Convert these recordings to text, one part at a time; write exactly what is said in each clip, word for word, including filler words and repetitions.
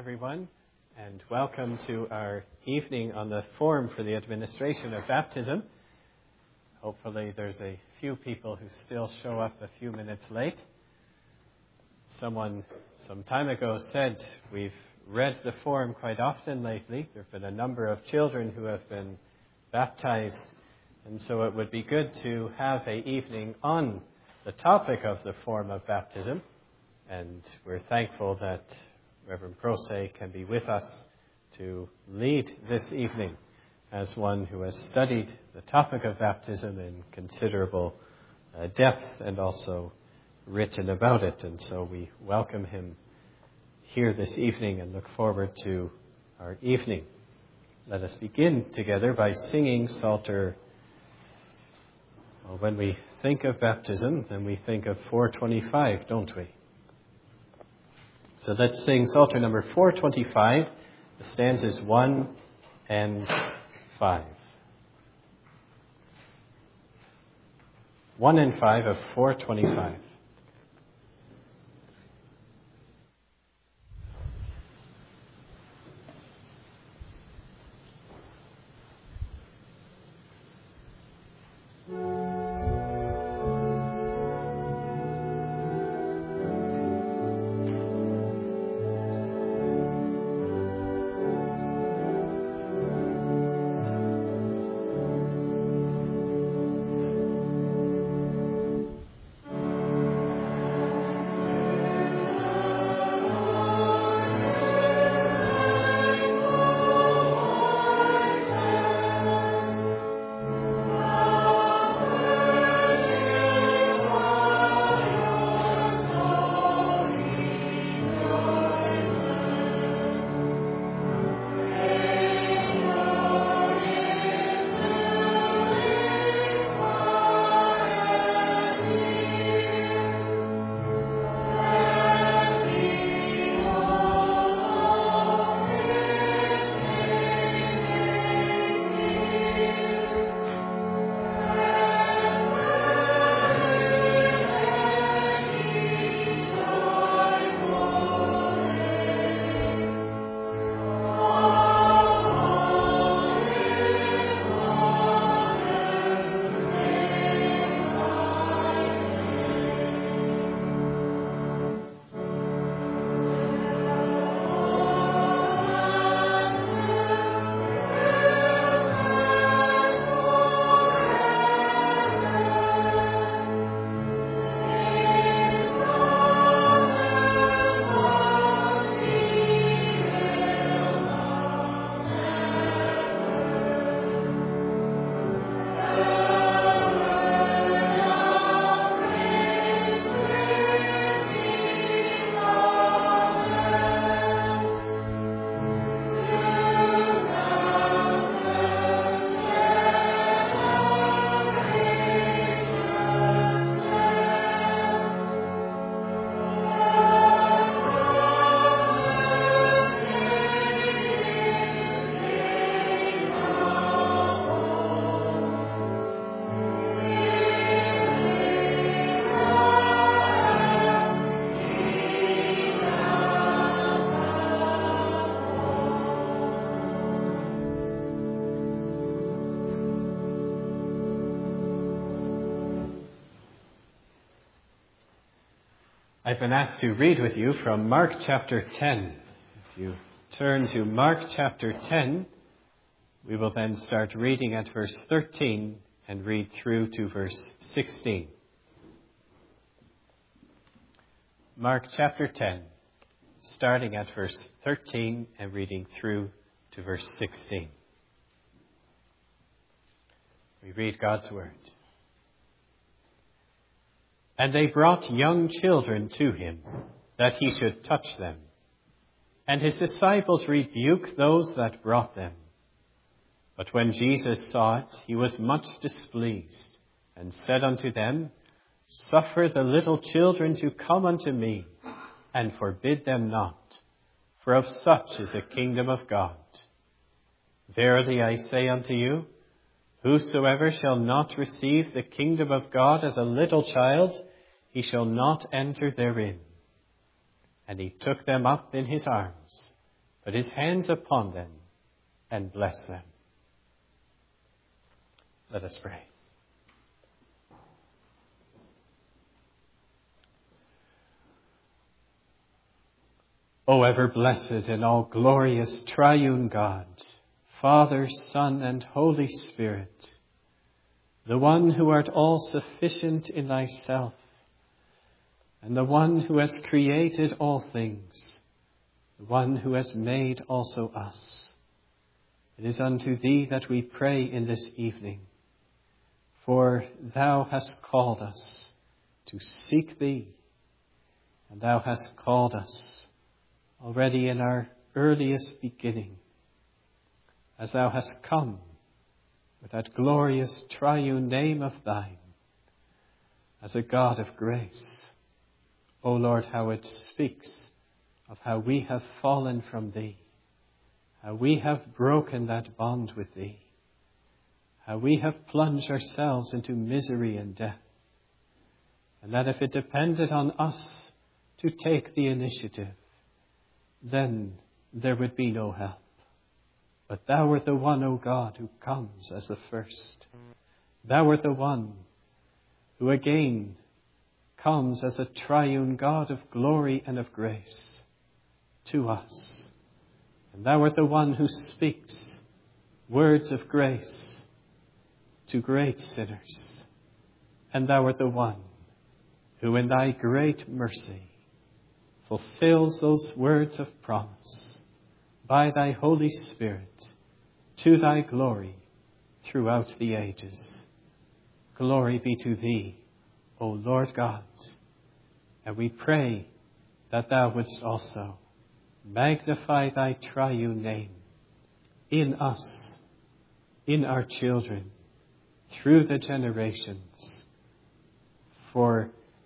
everyone, and welcome to our evening on the form for the administration of baptism. Hopefully there's a few people who still show up a few minutes late. Someone some time ago said we've read the form quite often lately. There have been a number of children who have been baptized, and so it would be good to have an evening on the topic of the form of baptism, and we're thankful that Reverend Prose can be with us to lead this evening as one who has studied the topic of baptism in considerable uh, depth and also written about it. And so we welcome him here this evening and look forward to our evening. Let us begin together by singing Psalter. Well, when we think of baptism, then we think of four twenty-five, don't we? So let's sing Psalter number four twenty-five, the stanzas one and five. one and five of four twenty-five. I've been asked to read with you from Mark chapter ten. If you turn to Mark chapter ten, we will then start reading at verse thirteen and read through to verse sixteen. Mark chapter ten, starting at verse thirteen and reading through to verse sixteen. We read God's word. And they brought young children to him, that he should touch them. And his disciples rebuked those that brought them. But when Jesus saw it, he was much displeased, and said unto them, Suffer the little children to come unto me, and forbid them not, for of such is the kingdom of God. Verily I say unto you, whosoever shall not receive the kingdom of God as a little child, he shall not enter therein. And he took them up in his arms, put his hands upon them, and bless them. Let us pray. O ever blessed and all glorious triune God, Father, Son, and Holy Spirit, the one who art all sufficient in thyself, and the one who has created all things, the one who has made also us. It is unto thee that we pray in this evening, for thou hast called us to seek thee, and thou hast called us already in our earliest beginning, as thou hast come with that glorious triune name of thine, as a God of grace. O Lord, how it speaks of how we have fallen from thee, how we have broken that bond with thee, how we have plunged ourselves into misery and death, and that if it depended on us to take the initiative, then there would be no help. But thou art the one, O God, who comes as the first. Thou art the one who again comes as a triune God of glory and of grace to us. And thou art the one who speaks words of grace to great sinners. And thou art the one who in thy great mercy fulfills those words of promise by thy Holy Spirit to thy glory throughout the ages. Glory be to thee, O Lord God. And we pray that thou wouldst also magnify thy triune name in us, in our children, through the generations, for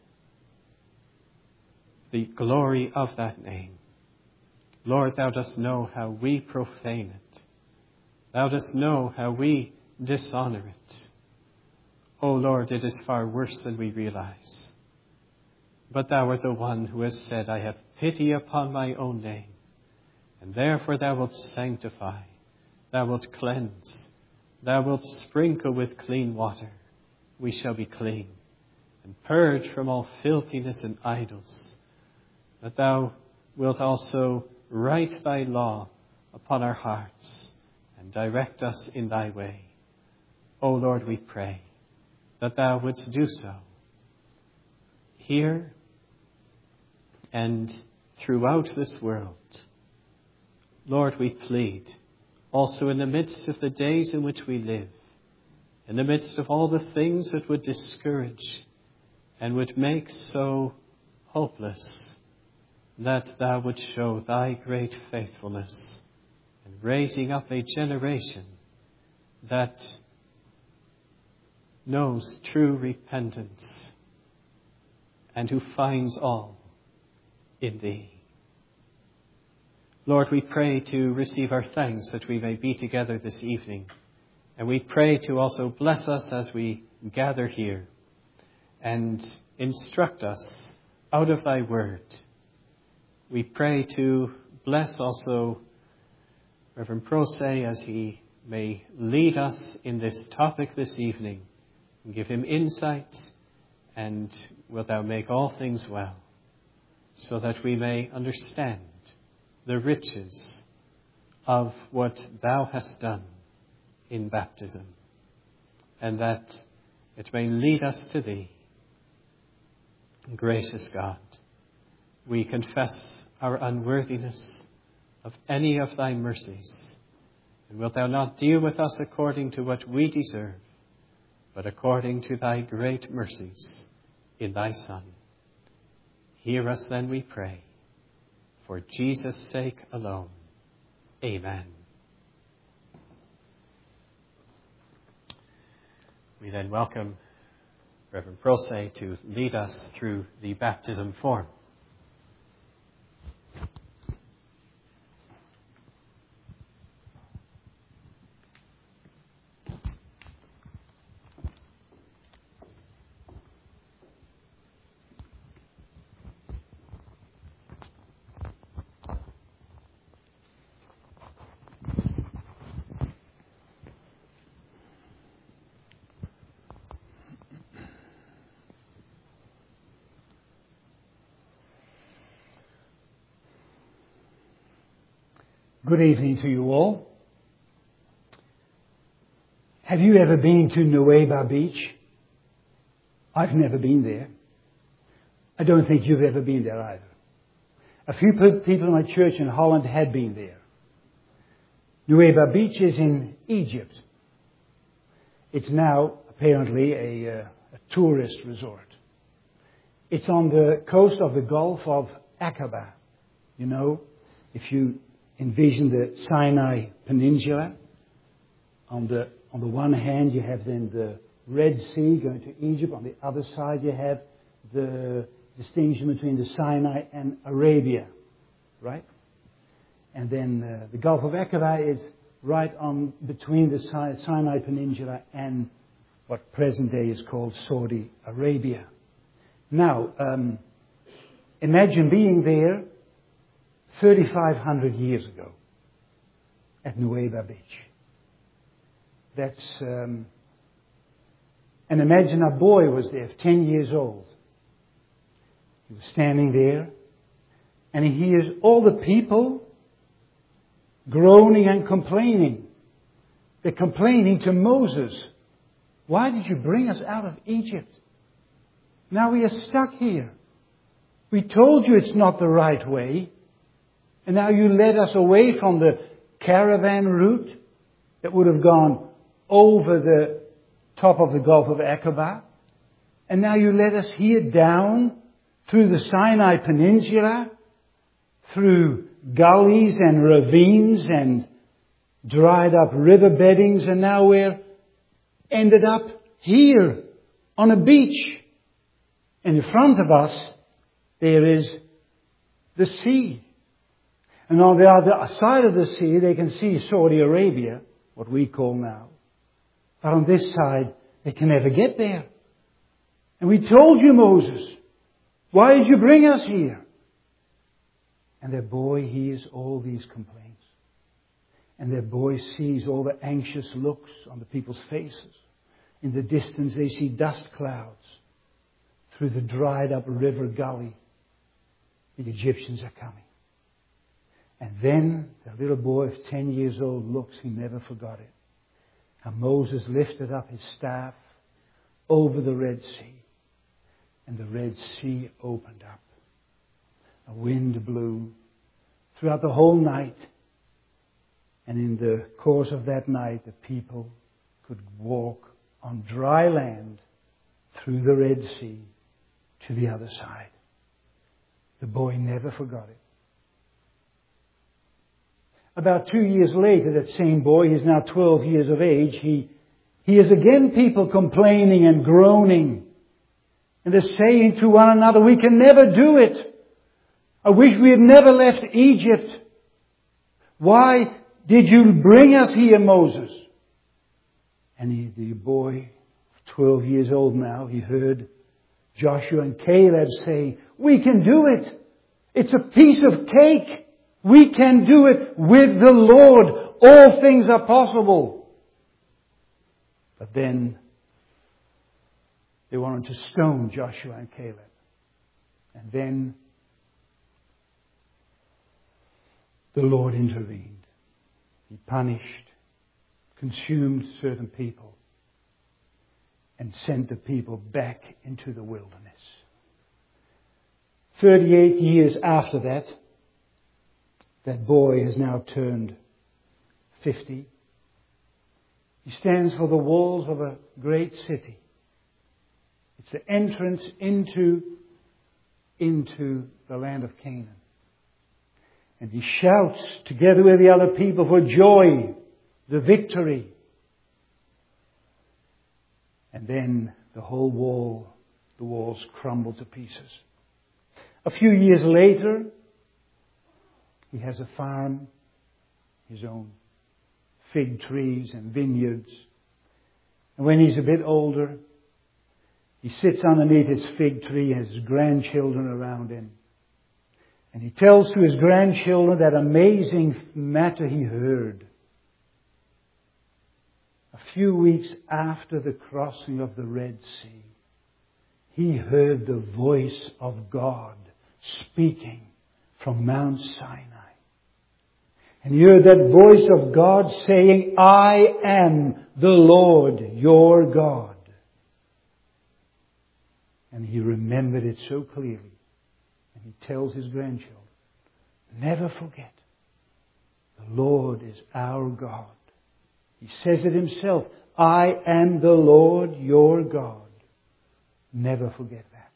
the glory of that name. Lord, thou dost know how we profane it. Thou dost know how we dishonor it. O Lord, it is far worse than we realize. But thou art the one who has said, I have pity upon my own name, and therefore thou wilt sanctify, thou wilt cleanse, thou wilt sprinkle with clean water. We shall be clean, and purge from all filthiness and idols. That thou wilt also write thy law upon our hearts and direct us in thy way. O Lord, we pray that thou wouldst do so here and throughout this world. Lord, we plead also in the midst of the days in which we live, in the midst of all the things that would discourage and would make so hopeless, that thou would show thy great faithfulness in raising up a generation that knows true repentance and who finds all in thee. Lord, we pray to receive our thanks that we may be together this evening. And we pray to also bless us as we gather here and instruct us out of thy word. We pray to bless also Reverend Prose as he may lead us in this topic this evening and give him insight, and wilt thou make all things well, so that we may understand the riches of what thou hast done in baptism, and that it may lead us to thee. Gracious God, we confess our unworthiness of any of thy mercies, and wilt thou not deal with us according to what we deserve, but according to thy great mercies in thy Son. Hear us then, we pray, for Jesus' sake alone. Amen. We then welcome Reverend Prose to lead us through the baptism form. Good evening to you all. Have you ever been to Nuweiba Beach? I've never been there. I don't think you've ever been there either. A few people in my church in Holland had been there. Nuweiba Beach is in Egypt. It's now apparently a, uh, a tourist resort. It's on the coast of the Gulf of Aqaba. You know, if you envision the Sinai Peninsula, on the on the one hand you have then the Red Sea going to Egypt. On the other side you have the distinction between the Sinai and Arabia, right? And then uh, the Gulf of Aqaba is right on between the Sinai Peninsula and what present day is called Saudi Arabia. Now, um, imagine being there thirty-five hundred years ago at Nuweiba Beach. That's, um, and imagine a boy was there, ten years old. He was standing there and he hears all the people groaning and complaining. They're complaining to Moses. Why did you bring us out of Egypt? Now we are stuck here. We told you it's not the right way. And now you led us away from the caravan route that would have gone over the top of the Gulf of Aqaba. And now you led us here down through the Sinai Peninsula, through gullies and ravines and dried up river beddings, and now we're ended up here on a beach. And in front of us there is the sea. And on the other side of the sea, they can see Saudi Arabia, what we call now. But on this side, they can never get there. And we told you, Moses, why did you bring us here? And their boy hears all these complaints. And their boy sees all the anxious looks on the people's faces. In the distance, they see dust clouds through the dried up river gully. The Egyptians are coming. And then the little boy of ten years old looks, he never forgot it. And Moses lifted up his staff over the Red Sea. And the Red Sea opened up. A wind blew throughout the whole night. And in the course of that night, the people could walk on dry land through the Red Sea to the other side. The boy never forgot it. About two years later, that same boy, he's now twelve years of age, he, he hears again people complaining and groaning. And they're saying to one another, we can never do it. I wish we had never left Egypt. Why did you bring us here, Moses? And he, the boy, twelve years old now, he heard Joshua and Caleb say, we can do it. It's a piece of cake. We can do it with the Lord. All things are possible. But then they wanted to stone Joshua and Caleb. And then the Lord intervened. He punished, consumed certain people, and sent the people back into the wilderness. Thirty-eight years after that, that boy has now turned fifty. He stands for the walls of a great city. It's the entrance into, into the land of Canaan. And he shouts together with the other people for joy, the victory. And then the whole wall, the walls crumble to pieces. A few years later, he has a farm, his own fig trees and vineyards. And when he's a bit older, he sits underneath his fig tree and his grandchildren around him. And he tells to his grandchildren that amazing matter he heard. A few weeks after the crossing of the Red Sea, he heard the voice of God speaking from Mount Sinai. And you heard that voice of God saying, I am the Lord your God. And he remembered it so clearly. And he tells his grandchildren, never forget, the Lord is our God. He says it himself, I am the Lord your God. Never forget that.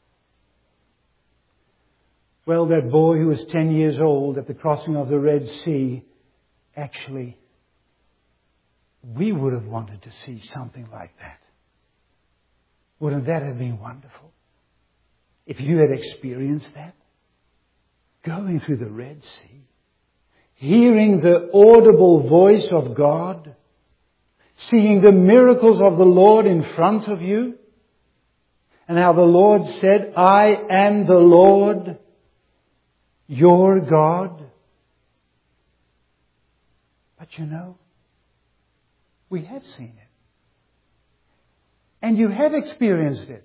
Well, that boy who was ten years old at the crossing of the Red Sea, actually, we would have wanted to see something like that. Wouldn't that have been wonderful? If you had experienced that, going through the Red Sea, hearing the audible voice of God, seeing the miracles of the Lord in front of you, and how the Lord said, I am the Lord, your God. But you know, we have seen it. And you have experienced it.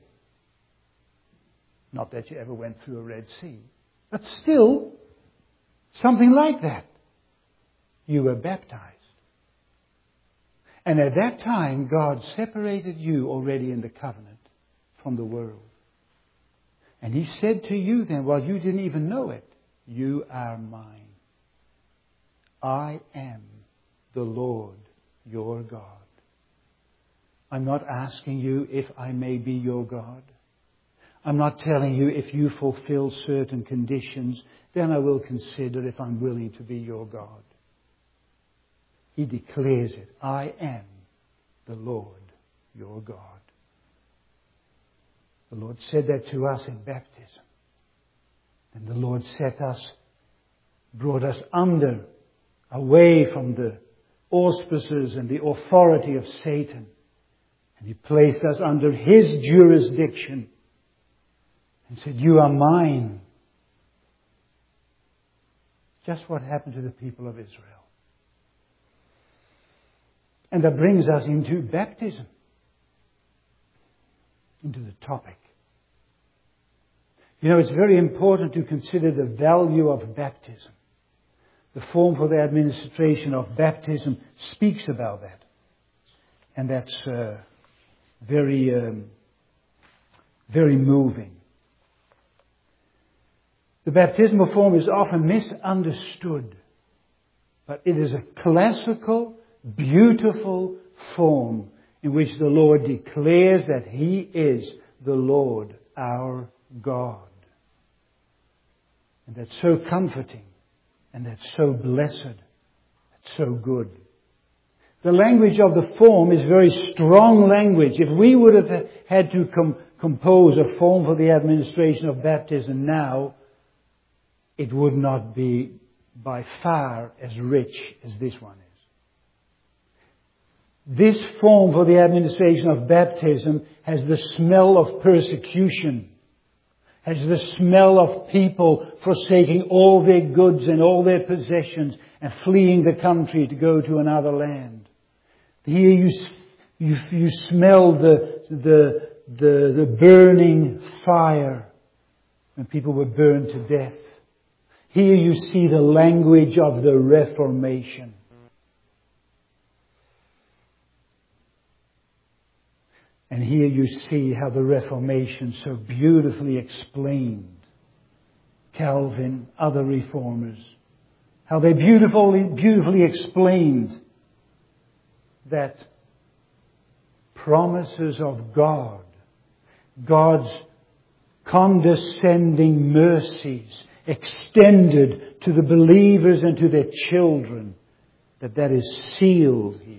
Not that you ever went through a Red Sea, but still, something like that. You were baptized. And at that time, God separated you already in the covenant from the world. And He said to you then, while you didn't even know it, you are mine. I am the Lord your God. I'm not asking you if I may be your God. I'm not telling you if you fulfill certain conditions, then I will consider if I'm willing to be your God. He declares it. I am the Lord your God. The Lord said that to us in baptism. And the Lord set us, brought us under, away from the auspices and the authority of Satan. And He placed us under His jurisdiction. And said, you are mine. Just what happened to the people of Israel. And that brings us into baptism. Into the topic. You know, it's very important to consider the value of baptism. The form for the administration of baptism speaks about that. And that's uh, very, um, very moving. The baptismal form is often misunderstood, but it is a classical, beautiful form in which the Lord declares that He is the Lord, our God. And that's so comforting, and that's so blessed, that's so good. The language of the form is very strong language. If we would have had to com- compose a form for the administration of baptism now, it would not be by far as rich as this one is. This form for the administration of baptism has the smell of persecution, has the smell of people forsaking all their goods and all their possessions and fleeing the country to go to another land. Here you, you, you smell the, the, the, the burning fire when people were burned to death. Here you see the language of the Reformation. And here you see how the Reformation so beautifully explained. Calvin, other reformers, how they beautifully, beautifully explained that promises of God, God's condescending mercies extended to the believers and to their children, that that is sealed here.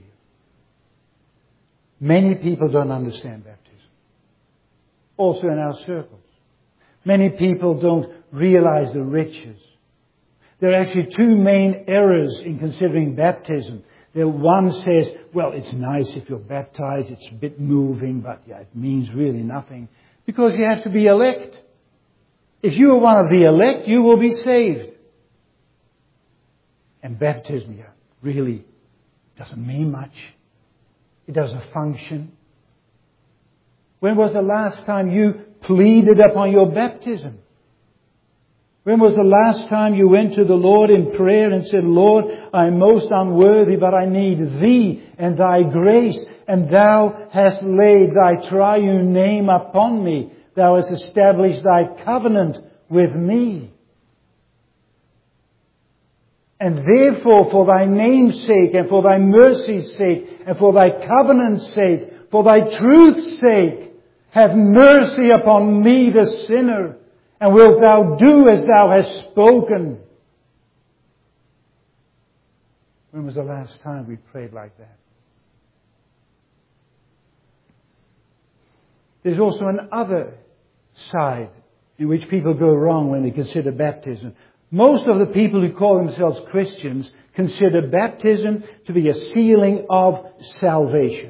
Many people don't understand baptism. Also in our circles. Many people don't realize the riches. There are actually two main errors in considering baptism. The one says, well, it's nice if you're baptized, it's a bit moving, but yeah, it means really nothing. Because you have to be elect. If you are one of the elect, you will be saved. And baptism, yeah, really doesn't mean much. It doesn't function. When was the last time you pleaded upon your baptism? When was the last time you went to the Lord in prayer and said, Lord, I am most unworthy, but I need Thee and Thy grace, and Thou hast laid Thy triune name upon me. Thou hast established Thy covenant with me. And therefore, for Thy name's sake, and for Thy mercy's sake, and for Thy covenant's sake, for Thy truth's sake, have mercy upon me, the sinner. And wilt Thou do as Thou hast spoken? When was the last time we prayed like that? There's also another side in which people go wrong when they consider baptism. Most of the people who call themselves Christians consider baptism to be a sealing of salvation.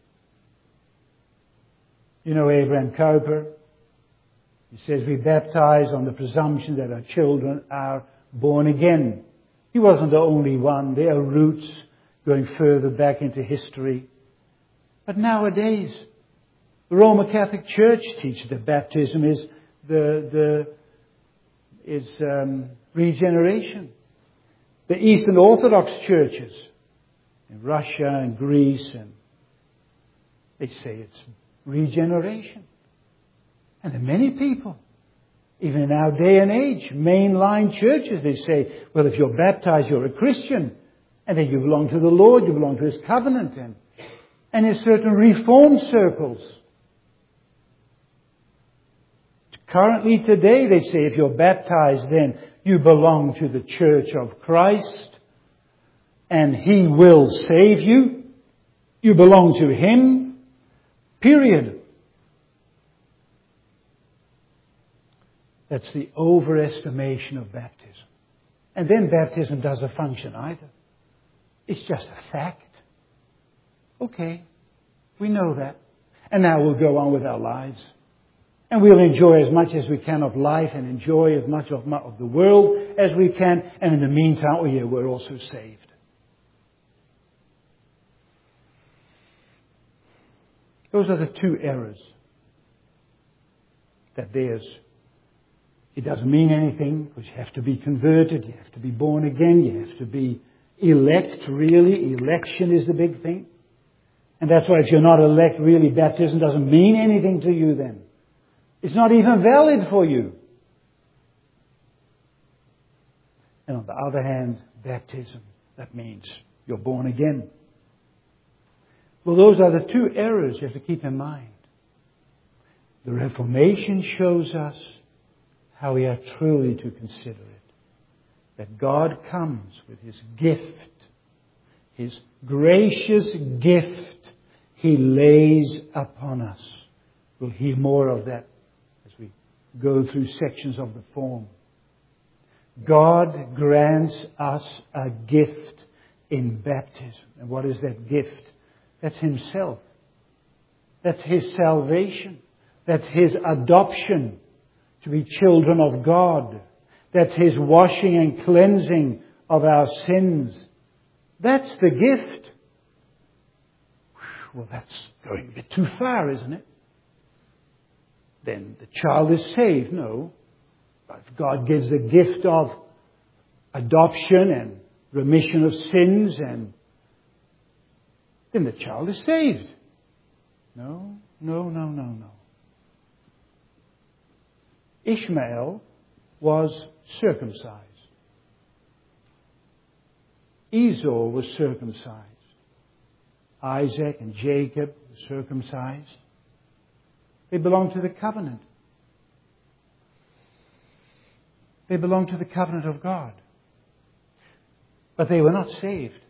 You know Abraham Kuyper? He says we baptize on the presumption that our children are born again. He wasn't the only one. There are roots going further back into history. But nowadays, the Roman Catholic Church teaches that baptism is the, the is um, regeneration. The Eastern Orthodox churches in Russia and Greece, and they say it's regeneration. And there are many people, even in our day and age, mainline churches, they say, well, if you're baptized, you're a Christian. And then you belong to the Lord, you belong to His covenant. And, and in certain Reformed circles, currently today, they say, if you're baptized, then you belong to the Church of Christ. And He will save you. You belong to Him. Period. That's the overestimation of baptism. And then baptism doesn't function either. It's just a fact. Okay, we know that. And now we'll go on with our lives. And we'll enjoy as much as we can of life and enjoy as much of, of the world as we can. And in the meantime, oh yeah, we're also saved. Those are the two errors that there's. It doesn't mean anything because you have to be converted, you have to be born again, you have to be elect, really. Election is the big thing. And that's why if you're not elect, really, baptism doesn't mean anything to you then. It's not even valid for you. And on the other hand, baptism, that means you're born again. Well, those are the two errors you have to keep in mind. The Reformation shows us how we are truly to consider it. That God comes with His gift, His gracious gift He lays upon us. We'll hear more of that as we go through sections of the form. God grants us a gift in baptism. And what is that gift? That's Himself. That's His salvation. That's His adoption to be children of God. That's His washing and cleansing of our sins. That's the gift. Well, that's going a bit too far, isn't it? Then the child is saved. No. But if God gives the gift of adoption and remission of sins, and then the child is saved. No, no, no, no, no. Ishmael was circumcised. Esau was circumcised. Isaac and Jacob were circumcised. They belonged to the covenant. They belonged to the covenant of God. But they were not saved.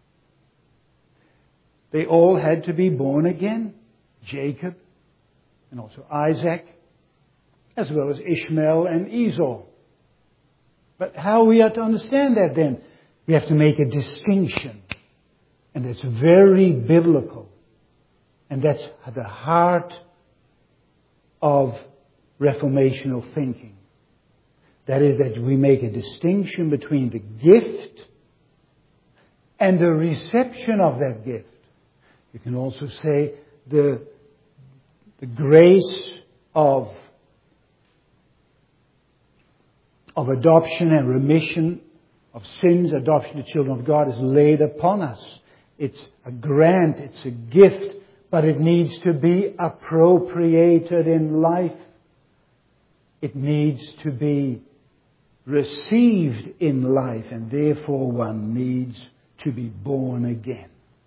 They all had to be born again. Jacob and also Isaac, as well as Ishmael and Esau. But how we are to understand that then? We have to make a distinction. And it's very biblical. And that's the heart of reformational thinking. That is that we make a distinction between the gift and the reception of that gift. You can also say the, the grace of of adoption and remission of sins, adoption to children of God, is laid upon us. It's a grant, it's a gift, but it needs to be appropriated in life. It needs to be received in life, and therefore one needs to be born again.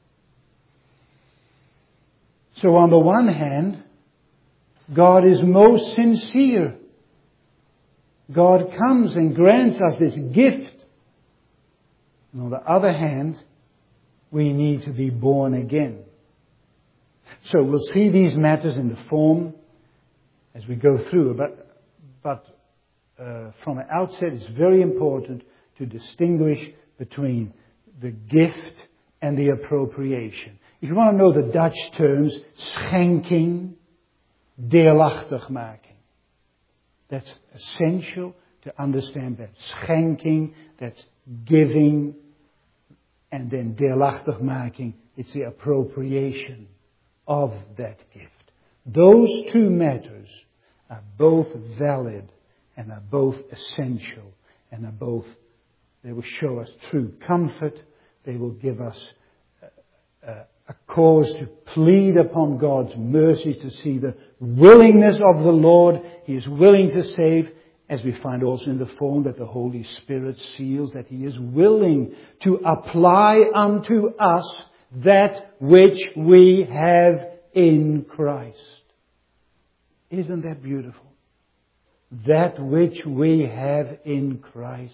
So on the one hand, God is most sincere. God comes and grants us this gift. And on the other hand, we need to be born again. So we'll see these matters in the form as we go through. But, but uh, from the outset, it's very important to distinguish between the gift and the appropriation. If you want to know the Dutch terms, schenking, deelachtigmaking. That's essential to understand that. Schenking, that's giving, and then deelachtigmaking, it's the appropriation of that gift. Those two matters are both valid and are both essential and are both, they will show us true comfort. They will give us a, a, a cause to plead upon God's mercy, to see the willingness of the Lord. He is willing to save, as we find also in the form that the Holy Spirit seals, that He is willing to apply unto us that which we have in Christ. Isn't that beautiful? That which we have in Christ.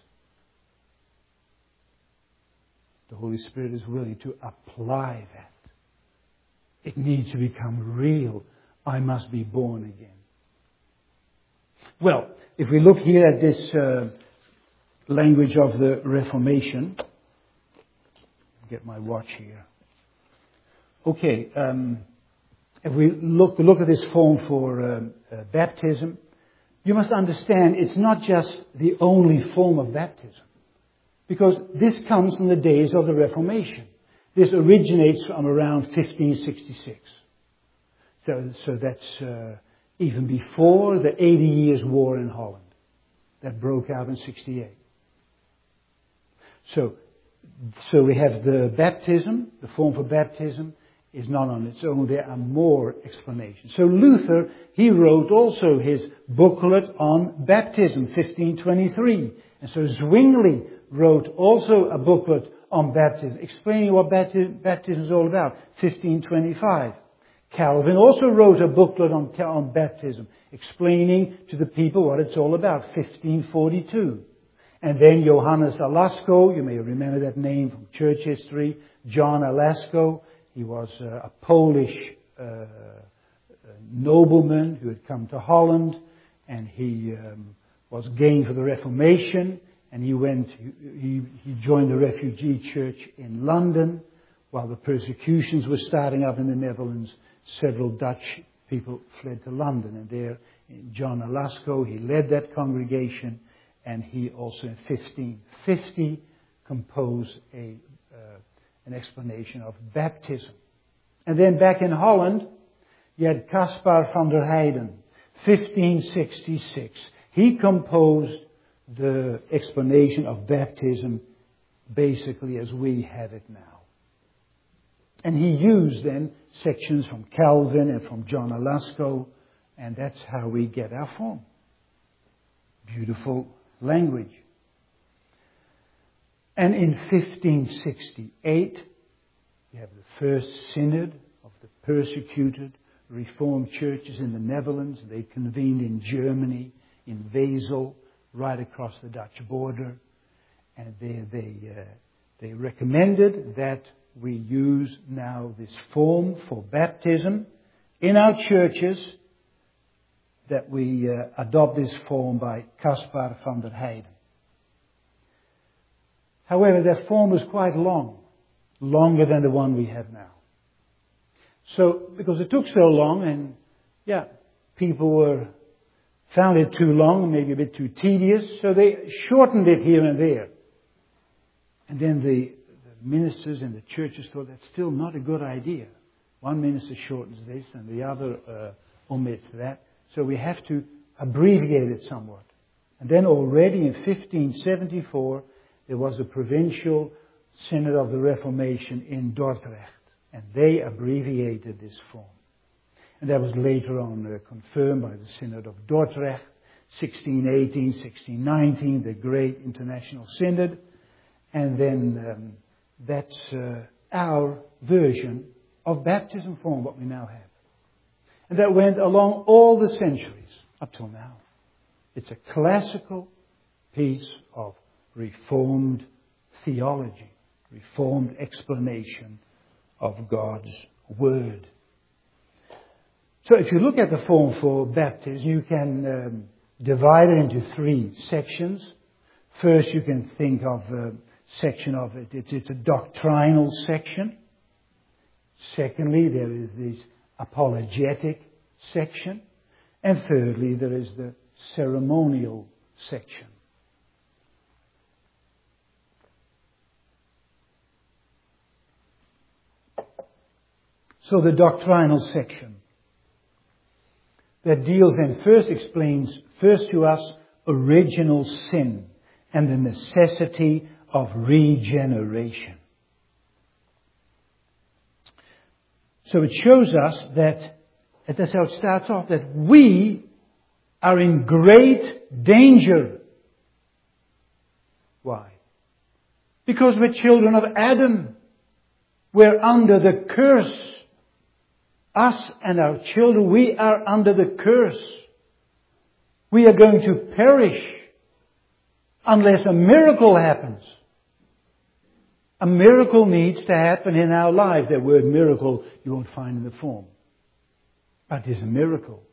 The Holy Spirit is willing to apply that. It needs to become real. I must be born again. Well, if we look here at this uh, language of the Reformation, get my watch here. Okay, um, if we look look at this form for um, uh, baptism, you must understand it's not just the only form of baptism, because this comes from the days of the Reformation. This originates from around fifteen sixty-six. So, so that's uh, even before the eighty years war in Holland that broke out in sixty-eight. So, so we have the baptism, the form for baptism is not on its own. There are more explanations. So Luther, he wrote also his booklet on baptism, fifteen twenty-three. And so Zwingli wrote also a booklet on baptism, explaining what baptism is all about, fifteen twenty-five. Calvin also wrote a booklet on, on baptism, explaining to the people what it's all about, fifteen forty-two. And then Johannes Alasko, you may remember that name from church history, John Alasko. He was a Polish uh, nobleman who had come to Holland, and he um, was gained for the Reformation, and he went, he, he joined the refugee church in London. While the persecutions were starting up in the Netherlands, several Dutch people fled to London, and there, John Alasko, he led that congregation, and he also in fifteen fifty composed a uh, an explanation of baptism. And then back in Holland, you had Caspar van der Heijden, fifteen sixty-six. He composed the explanation of baptism basically as we have it now. And he used then sections from Calvin and from John Alasko, and that's how we get our form. Beautiful language. And in fifteen sixty-eight, you have the first synod of the persecuted Reformed churches in the Netherlands. They convened in Germany, in Wesel, right across the Dutch border. And they, they, uh, they recommended that we use now this form for baptism in our churches, that we uh, adopt this form by Caspar van der Heijden. However, that form was quite long, longer than the one we have now. So, because it took so long, and yeah, people were found it too long, maybe a bit too tedious, so they shortened it here and there. And then the, the ministers and the churches thought that's still not a good idea. One minister shortens this, and the other uh, omits that. So we have to abbreviate it somewhat. And then already in fifteen seventy-four, there was a provincial synod of the Reformation in Dordrecht. And they abbreviated this form. And that was later on uh, confirmed by the Synod of Dordrecht, sixteen eighteen, sixteen nineteen, the great international synod. And then um, that's uh, our version of baptism form, what we now have. And that went along all the centuries up till now. It's a classical piece of Reformed theology, Reformed explanation of God's Word. So if you look at the form for baptism, you can um, divide it into three sections. First, you can think of a section of it. It's, it's a doctrinal section. Secondly, there is this apologetic section. And thirdly, there is the ceremonial section. So the doctrinal section that deals and first explains first to us original sin and the necessity of regeneration. So it shows us that, and that's how it starts off, that we are in great danger. Why? Because we're children of Adam. We're under the curse. Us and our children, we are under the curse. We are going to perish unless a miracle happens. A miracle needs to happen in our lives. That word miracle you won't find in the form. But it is a miracle.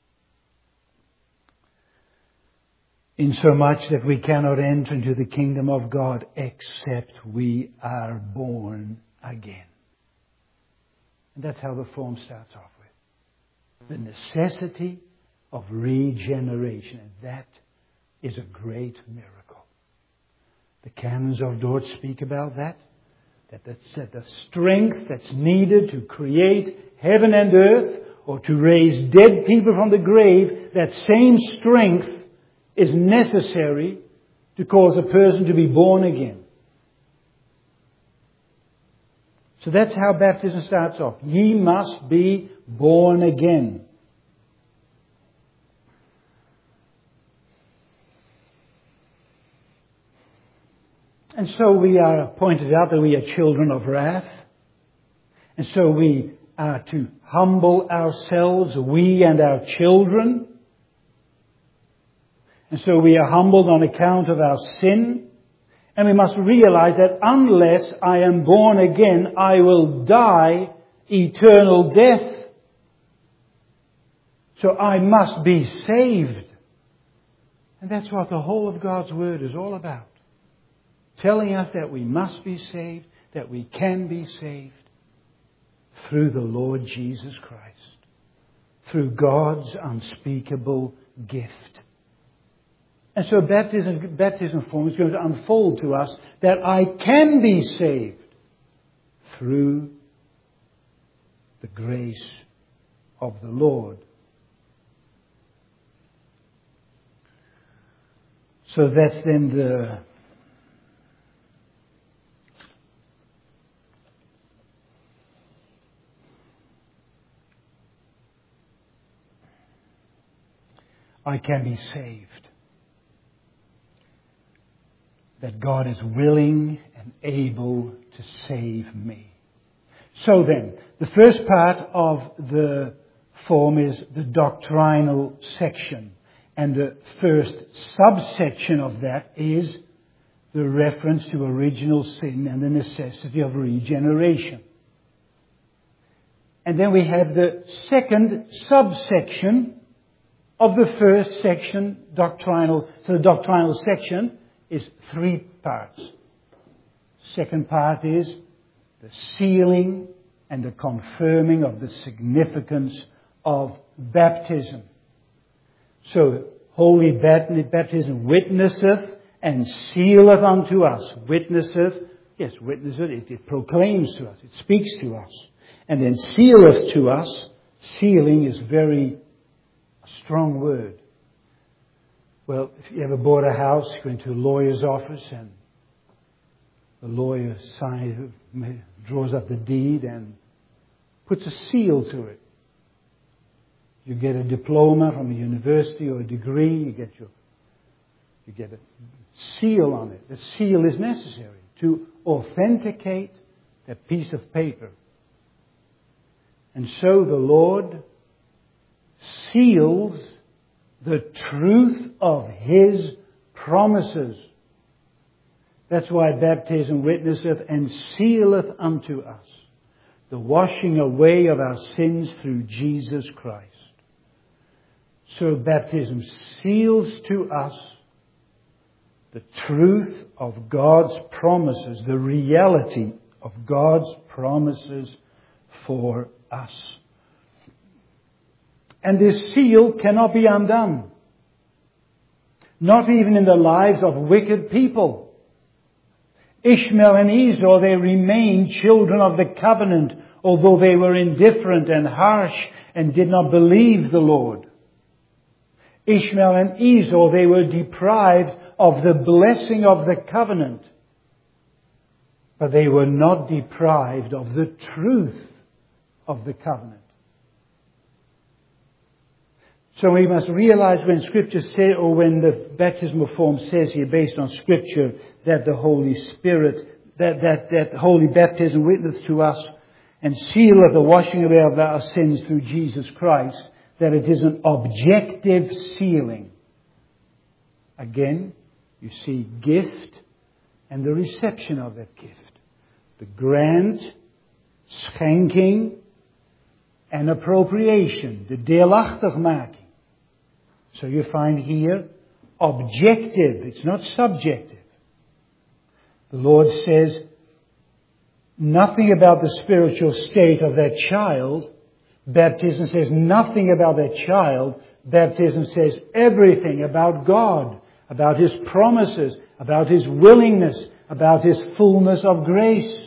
Insomuch that we cannot enter into the kingdom of God except we are born again. And that's how the form starts off with. The necessity of regeneration. And that is a great miracle. The canons of Dort speak about that. That, that's, that the strength that's needed to create heaven and earth, or to raise dead people from the grave, that same strength is necessary to cause a person to be born again. So that's how baptism starts off. Ye must be born again. And so we are pointed out that we are children of wrath. And so we are to humble ourselves, we and our children. And so we are humbled on account of our sin. And we must realize that unless I am born again, I will die eternal death. So I must be saved. And that's what the whole of God's Word is all about. Telling us that we must be saved, that we can be saved through the Lord Jesus Christ. Through God's unspeakable gift. And so baptism, baptism form is going to unfold to us that I can be saved through the grace of the Lord. So that's then the I can be saved. That God is willing and able to save me. So then, the first part of the form is the doctrinal section. And the first subsection of that is the reference to original sin and the necessity of regeneration. And then we have the second subsection of the first section, doctrinal. So the doctrinal section is three parts. Second part is the sealing and the confirming of the significance of baptism. So, holy baptism witnesseth and sealeth unto us. Witnesseth, yes, witnesseth, it, it proclaims to us, it speaks to us. And then sealeth to us. Sealing is very a strong word. Well, if you ever bought a house, you go into a lawyer's office and the lawyer signs, draws up the deed and puts a seal to it. You get a diploma from a university or a degree, you get your, you get a seal on it. The seal is necessary to authenticate that piece of paper. And so the Lord seals the truth of His promises. That's why baptism witnesseth and sealeth unto us the washing away of our sins through Jesus Christ. So baptism seals to us the truth of God's promises, the reality of God's promises for us. And this seal cannot be undone. Not even in the lives of wicked people. Ishmael and Esau, they remained children of the covenant, although they were indifferent and harsh and did not believe the Lord. Ishmael and Esau, they were deprived of the blessing of the covenant. But they were not deprived of the truth of the covenant. So we must realize when Scripture says, or when the baptismal form says here, based on Scripture, that the Holy Spirit, that, that, that holy baptism witness to us and seal of the washing away of our sins through Jesus Christ, that it is an objective sealing. Again, you see gift and the reception of that gift. The grant, schenking, and appropriation. The deelachtigmaking. So you find here objective. It's not subjective. The Lord says nothing about the spiritual state of that child. Baptism says nothing about that child. Baptism says everything about God, about His promises, about His willingness, about His fullness of grace.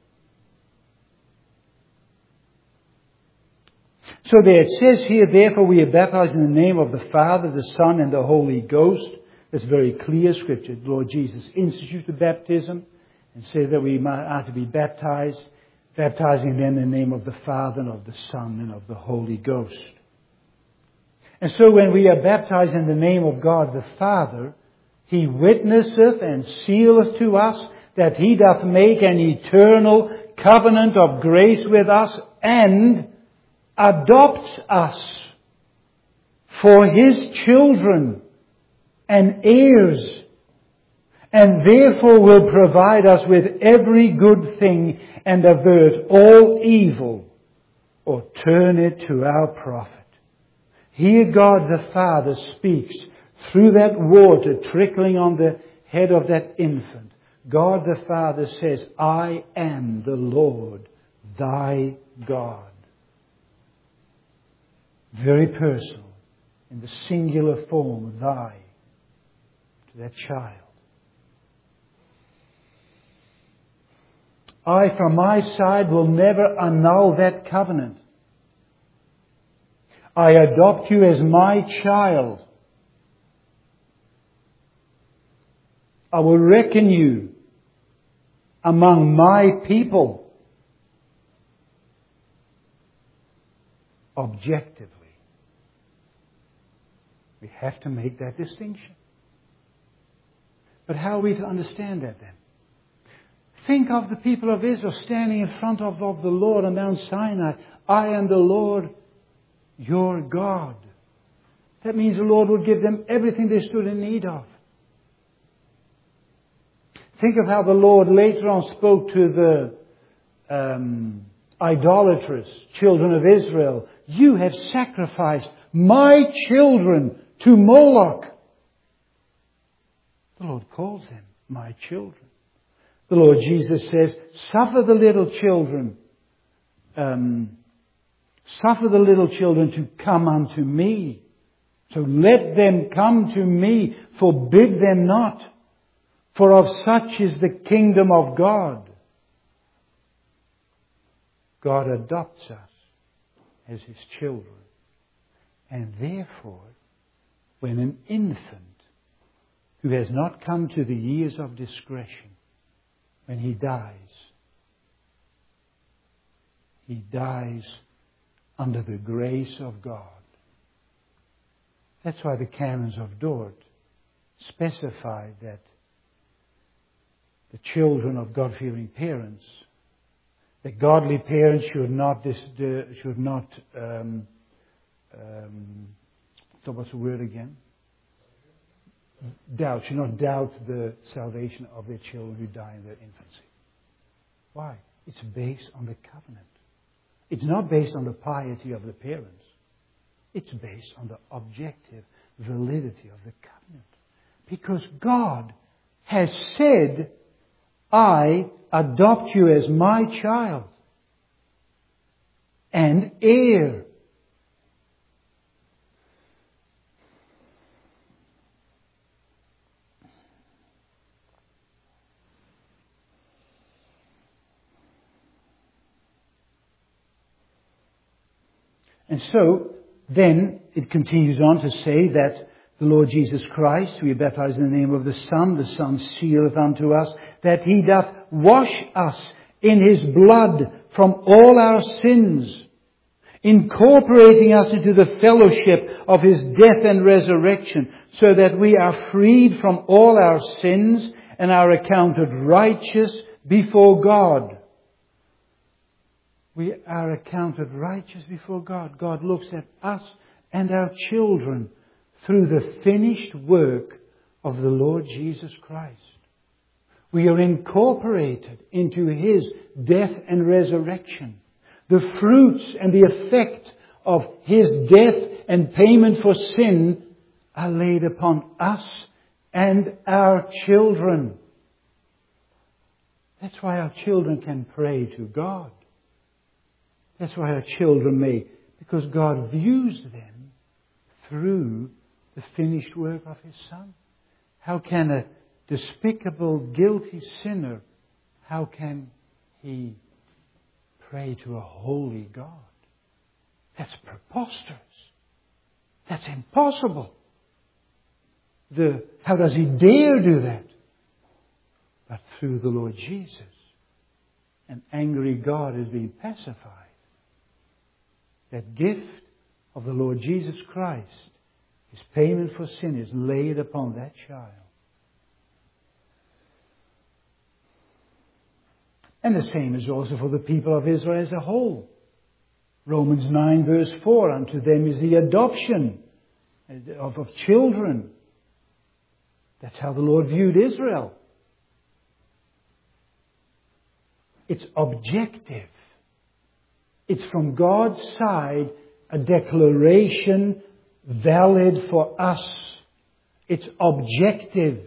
So there it says here, therefore we are baptized in the name of the Father, the Son, and the Holy Ghost. That's very clear Scripture. The Lord Jesus instituted baptism and said that we are to be baptized, baptizing them in the name of the Father and of the Son and of the Holy Ghost. And so when we are baptized in the name of God the Father, He witnesseth and sealeth to us that He doth make an eternal covenant of grace with us and adopts us for His children and heirs, and therefore will provide us with every good thing and avert all evil or turn it to our profit. Here God the Father speaks through that water trickling on the head of that infant. God the Father says, I am the Lord, thy God. Very personal, in the singular form, thy, to that child. I, from my side, will never annul that covenant. I adopt you as my child. I will reckon you among my people. Objectively. We have to make that distinction. But how are we to understand that then? Think of the people of Israel standing in front of, of the Lord on Mount Sinai. I am the Lord, your God. That means the Lord would give them everything they stood in need of. Think of how the Lord later on spoke to the um, idolatrous children of Israel. You have sacrificed my children to Moloch. The Lord calls them my children. The Lord Jesus says, suffer the little children, um, suffer the little children to come unto me. So let them come to me, forbid them not. For of such is the kingdom of God. God adopts us as His children. And therefore, when an infant who has not come to the years of discretion, when he dies, he dies under the grace of God. That's why the canons of Dort specify that the children of God-fearing parents, that godly parents should not dis, should not um, um, so what's the word again? Doubt, should not doubt the salvation of their children who die in their infancy. Why? It's based on the covenant. It's not based on the piety of the parents. It's based on the objective validity of the covenant. Because God has said, I adopt you as my child and heir. And so, then, it continues on to say that the Lord Jesus Christ, we are baptized in the name of the Son, the Son sealeth unto us, that He doth wash us in His blood from all our sins, incorporating us into the fellowship of His death and resurrection, so that we are freed from all our sins and are accounted righteous before God. We are accounted righteous before God. God looks at us and our children through the finished work of the Lord Jesus Christ. We are incorporated into His death and resurrection. The fruits and the effect of His death and payment for sin are laid upon us and our children. That's why our children can pray to God. That's why our children may, because God views them through the finished work of His Son. How can a despicable, guilty sinner, how can he pray to a holy God? That's preposterous. That's impossible. The, how does he dare do that? But through the Lord Jesus, an angry God is being pacified. That gift of the Lord Jesus Christ, His payment for sin, is laid upon that child. And the same is also for the people of Israel as a whole. Romans nine verse four, unto them is the adoption of, of children. That's how the Lord viewed Israel. It's objective. It's from God's side a declaration valid for us. It's objective.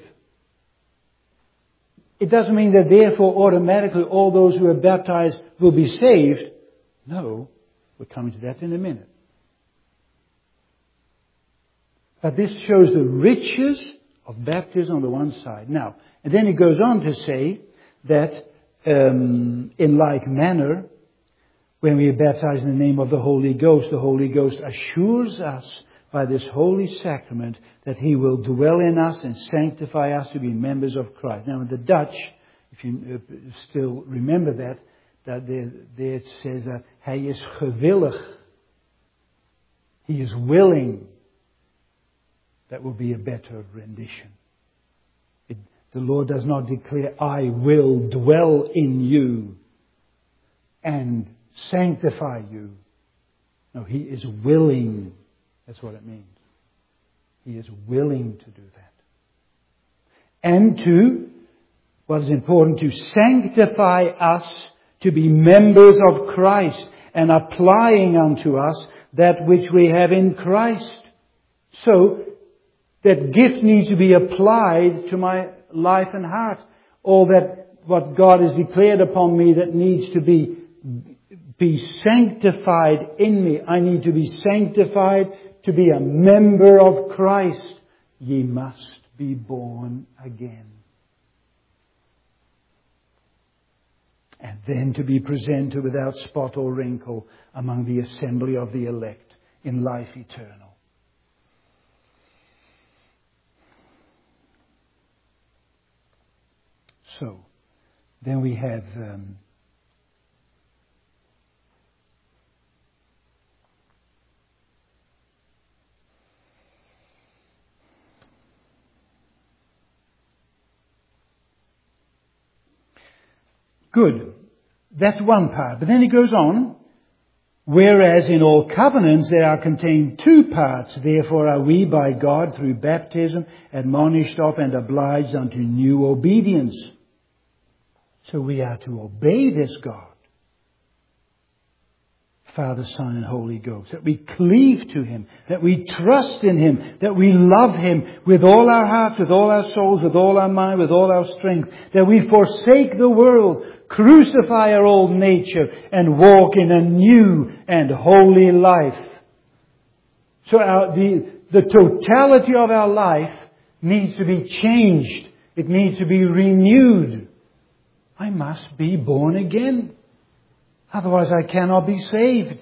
It doesn't mean that therefore automatically all those who are baptized will be saved. No, we're coming to that in a minute. But this shows the riches of baptism on the one side. Now, and then it goes on to say that um, in like manner, when we are baptized in the name of the Holy Ghost, the Holy Ghost assures us by this holy sacrament that He will dwell in us and sanctify us to be members of Christ. Now in the Dutch, if you still remember that, that there, there it says that Hij is gewillig. He is willing. That will be a better rendition. It, the Lord does not declare, I will dwell in you and sanctify you. No, He is willing. That's what it means. He is willing to do that. And to, what is important, to sanctify us to be members of Christ and applying unto us that which we have in Christ. So, that gift needs to be applied to my life and heart. All that, what God has declared upon me that needs to be be sanctified in me. I need to be sanctified to be a member of Christ. Ye must be born again. And then to be presented without spot or wrinkle among the assembly of the elect in life eternal. So, then we have um, good. That's one part. But then he goes on. Whereas in all covenants there are contained two parts, therefore are we by God through baptism admonished of and obliged unto new obedience. So we are to obey this God, Father, Son, and Holy Ghost. That we cleave to Him, that we trust in Him, that we love Him with all our hearts, with all our souls, with all our mind, with all our strength. That we forsake the world, crucify our old nature, and walk in a new and holy life. So our, the, the totality of our life needs to be changed. It needs to be renewed. I must be born again. Otherwise I cannot be saved.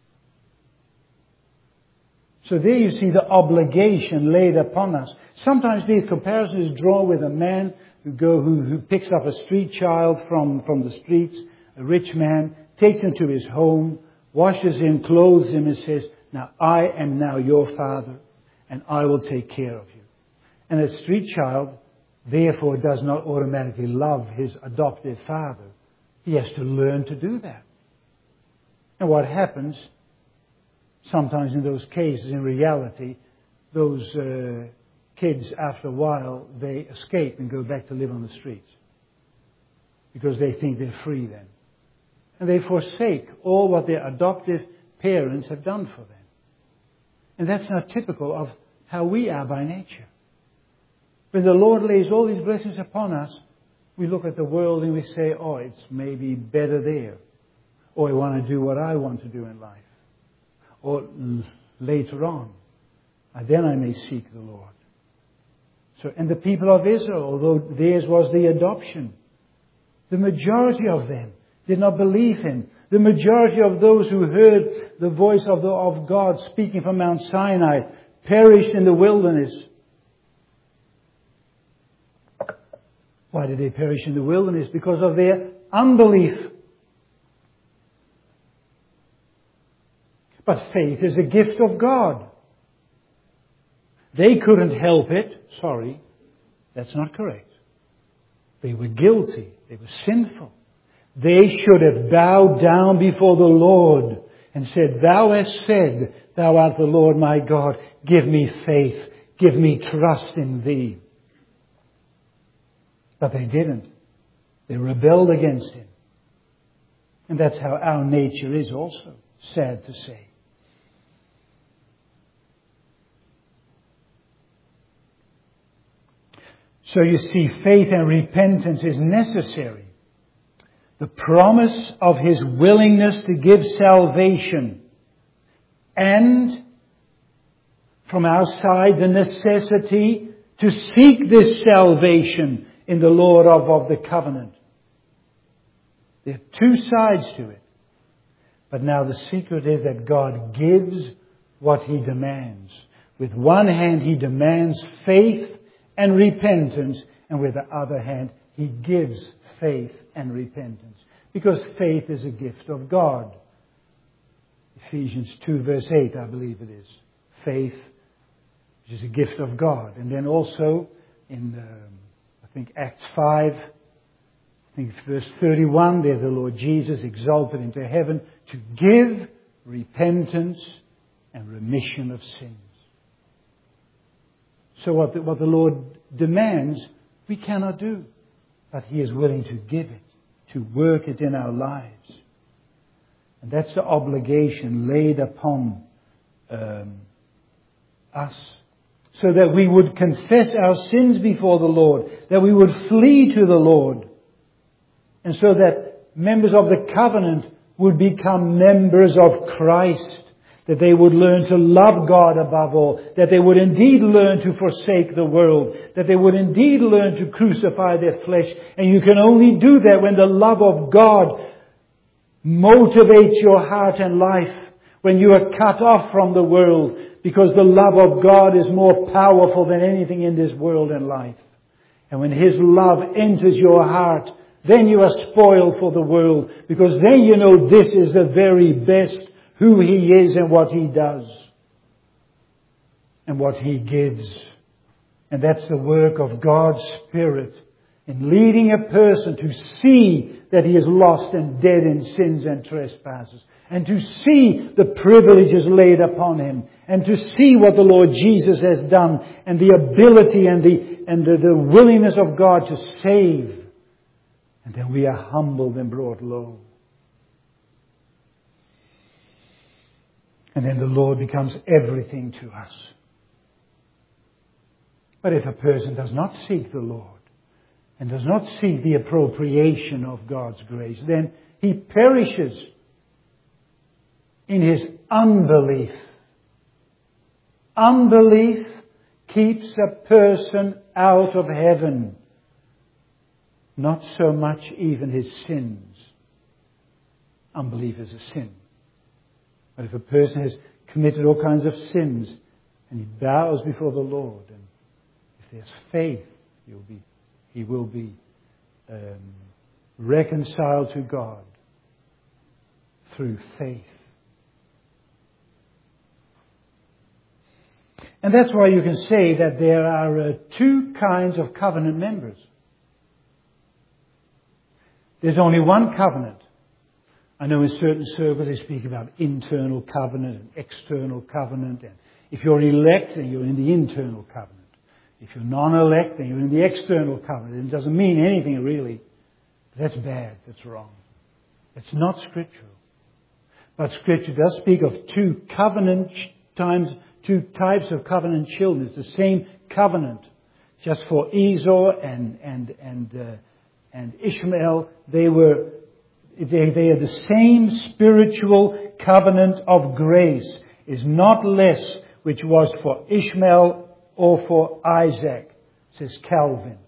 So there you see the obligation laid upon us. Sometimes the comparison is drawn with a man who go who, who picks up a street child from, from the streets, a rich man, takes him to his home, washes him, clothes him, and says, now I am now your father, and I will take care of you. And a street child, therefore, does not automatically love his adoptive father. He has to learn to do that. And what happens, sometimes in those cases, in reality, those uh, kids, after a while, they escape and go back to live on the streets. Because they think they're free then. And they forsake all what their adoptive parents have done for them. And that's not typical of how we are by nature. When the Lord lays all these blessings upon us, we look at the world and we say, oh, it's maybe better there. Or I want to do what I want to do in life. Or l- later on, and then I may seek the Lord. So, and the people of Israel, although theirs was the adoption, the majority of them did not believe Him. The majority of those who heard the voice of, the, of God speaking from Mount Sinai perished in the wilderness. Why did they perish in the wilderness? Because of their unbelief. But faith is a gift of God. They couldn't help it. Sorry, that's not correct. They were guilty. They were sinful. They should have bowed down before the Lord and said, Thou hast said, Thou art the Lord my God. Give me faith. Give me trust in Thee. But they didn't. They rebelled against Him. And that's how our nature is also, sad to say. So you see, faith and repentance is necessary. The promise of His willingness to give salvation. And from our side, the necessity to seek this salvation in the Lord of, of the covenant. There are two sides to it. But now the secret is that God gives what He demands. With one hand, He demands faith and repentance, and with the other hand, He gives faith and repentance. Because faith is a gift of God. Ephesians two verse eight, I believe it is. Faith, which is a gift of God. And then also in, um, I think, Acts five, I think verse thirty-one, there the Lord Jesus exalted into heaven to give repentance and remission of sins. So what the, what the Lord demands, we cannot do. But He is willing to give it, to work it in our lives. And that's the obligation laid upon um, us. So that we would confess our sins before the Lord. That we would flee to the Lord. And so that members of the covenant would become members of Christ. That they would learn to love God above all. That they would indeed learn to forsake the world. That they would indeed learn to crucify their flesh. And you can only do that when the love of God motivates your heart and life. When you are cut off from the world. Because the love of God is more powerful than anything in this world and life. And when His love enters your heart, then you are spoiled for the world, because then you know this is the very best, who He is and what He does and what He gives. And that's the work of God's Spirit in leading a person to see that he is lost and dead in sins and trespasses, and to see the privileges laid upon him, and to see what the Lord Jesus has done, and the ability and the and the, the willingness of God to save. And then we are humbled and brought low. And then the Lord becomes everything to us. But if a person does not seek the Lord, and does not seek the appropriation of God's grace, then he perishes in his unbelief. Unbelief keeps a person out of heaven. Not so much even his sins. Unbelief is a sin. But if a person has committed all kinds of sins, and he bows before the Lord, and if there's faith, he'll be He will be um, reconciled to God through faith. And that's why you can say that there are uh, two kinds of covenant members. There's only one covenant. I know in certain circles they speak about internal covenant and external covenant. And if you're elect, then you're in the internal covenant. If you're non-elect, then you're in the external covenant. It doesn't mean anything really. That's bad. That's wrong. It's not scriptural. But Scripture does speak of two covenant times, two types of covenant children. It's the same covenant. Just for Esau and and and uh, and Ishmael, they were they they are the same spiritual covenant of grace. Is not less, which was for Ishmael or for Isaac, says Calvin.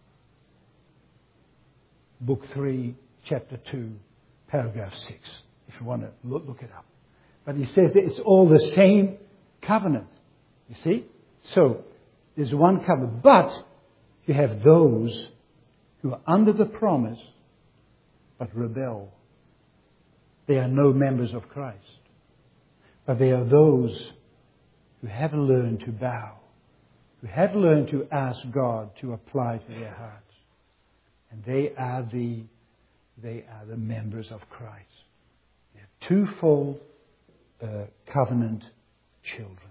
Book three, chapter two, paragraph six, if you want to look, look it up. But he says that it's all the same covenant. You see? So, there's one covenant. But you have those who are under the promise, but rebel. They are no members of Christ. But they are those who have learned to bow, who have learned to ask God to apply to their hearts. And they are the, they are the members of Christ. They're twofold uh, covenant children.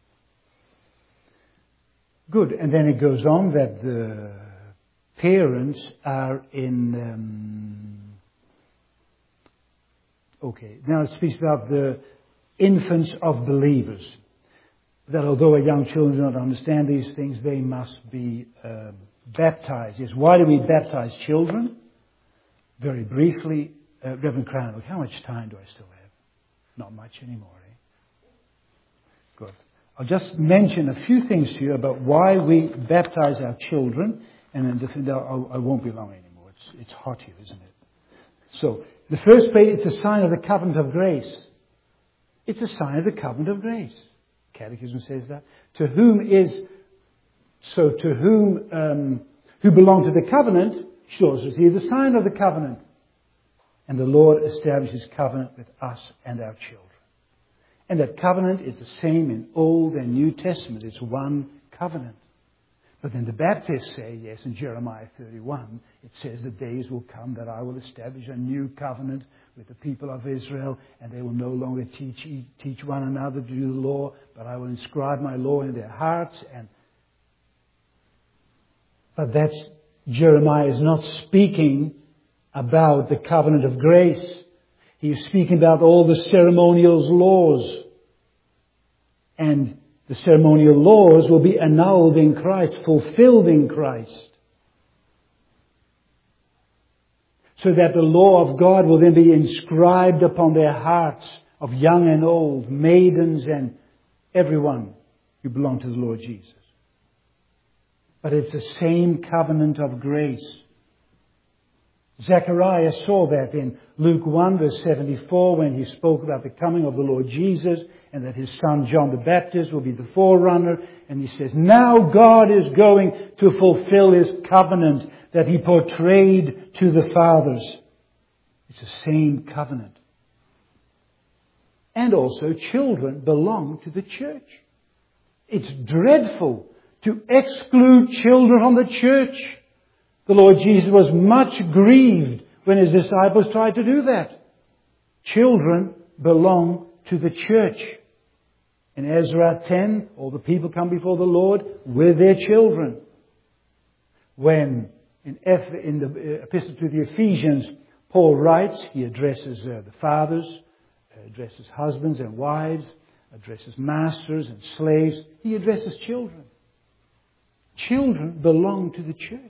Good. And then it goes on that the parents are in... Um, okay. Now it speaks about the infants of believers. That although our young children do not understand these things, they must be uh, baptized. Yes, why do we baptize children? Very briefly, uh, Reverend Cranlock, how much time do I still have? Not much anymore, eh? Good. I'll just mention a few things to you about why we baptize our children, and then I won't be long anymore. It's, it's hot here, isn't it? So, the first place, it's a sign of the covenant of grace. It's a sign of the covenant of grace. Catechism says that. To whom is, so to whom, um, who belong to the covenant, should also receive the sign of the covenant. And the Lord establishes covenant with us and our children. And that covenant is the same in Old and New Testament. It's one covenant. But then the Baptists say, yes, in Jeremiah thirty-one, it says the days will come that I will establish a new covenant with the people of Israel, and they will no longer teach teach one another to do the law, but I will inscribe my law in their hearts. And but that's, Jeremiah is not speaking about the covenant of grace. He is speaking about all the ceremonial laws. And the ceremonial laws will be annulled in Christ, fulfilled in Christ. So that the law of God will then be inscribed upon their hearts of young and old, maidens and everyone who belong to the Lord Jesus. But it's the same covenant of grace. Zechariah saw that in Luke one verse seventy-four when he spoke about the coming of the Lord Jesus and that his son John the Baptist will be the forerunner. And he says, now God is going to fulfill his covenant that he portrayed to the fathers. It's the same covenant. And also children belong to the church. It's dreadful to exclude children from the church. The Lord Jesus was much grieved when his disciples tried to do that. Children belong to the church. In Ezra ten, all the people come before the Lord with their children. When in, Eph- in the Epistle to the Ephesians, Paul writes, he addresses uh, the fathers, addresses husbands and wives, addresses masters and slaves. He addresses children. Children belong to the church.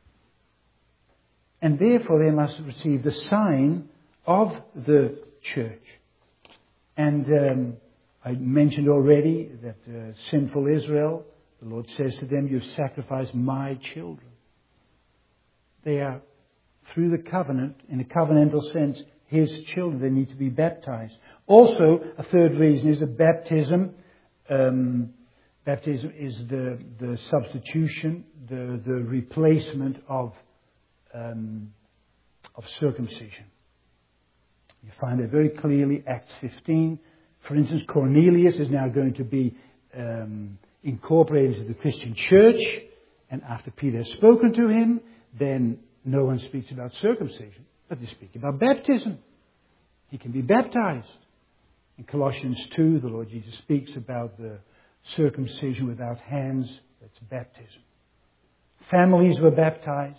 And therefore they must receive the sign of the church. And um, I mentioned already that uh, sinful Israel, the Lord says to them, you sacrifice my children. They are, through the covenant, in a covenantal sense, his children. They need to be baptized. Also, a third reason is that baptism, um, baptism is the, the substitution, the, the replacement of, um, of circumcision. You find that very clearly, Acts fifteen. For instance, Cornelius is now going to be um, incorporated into the Christian church. And after Peter has spoken to him, then no one speaks about circumcision, but they speak about baptism. He can be baptized. In Colossians two, the Lord Jesus speaks about the circumcision without hands. That's baptism. Families were baptized.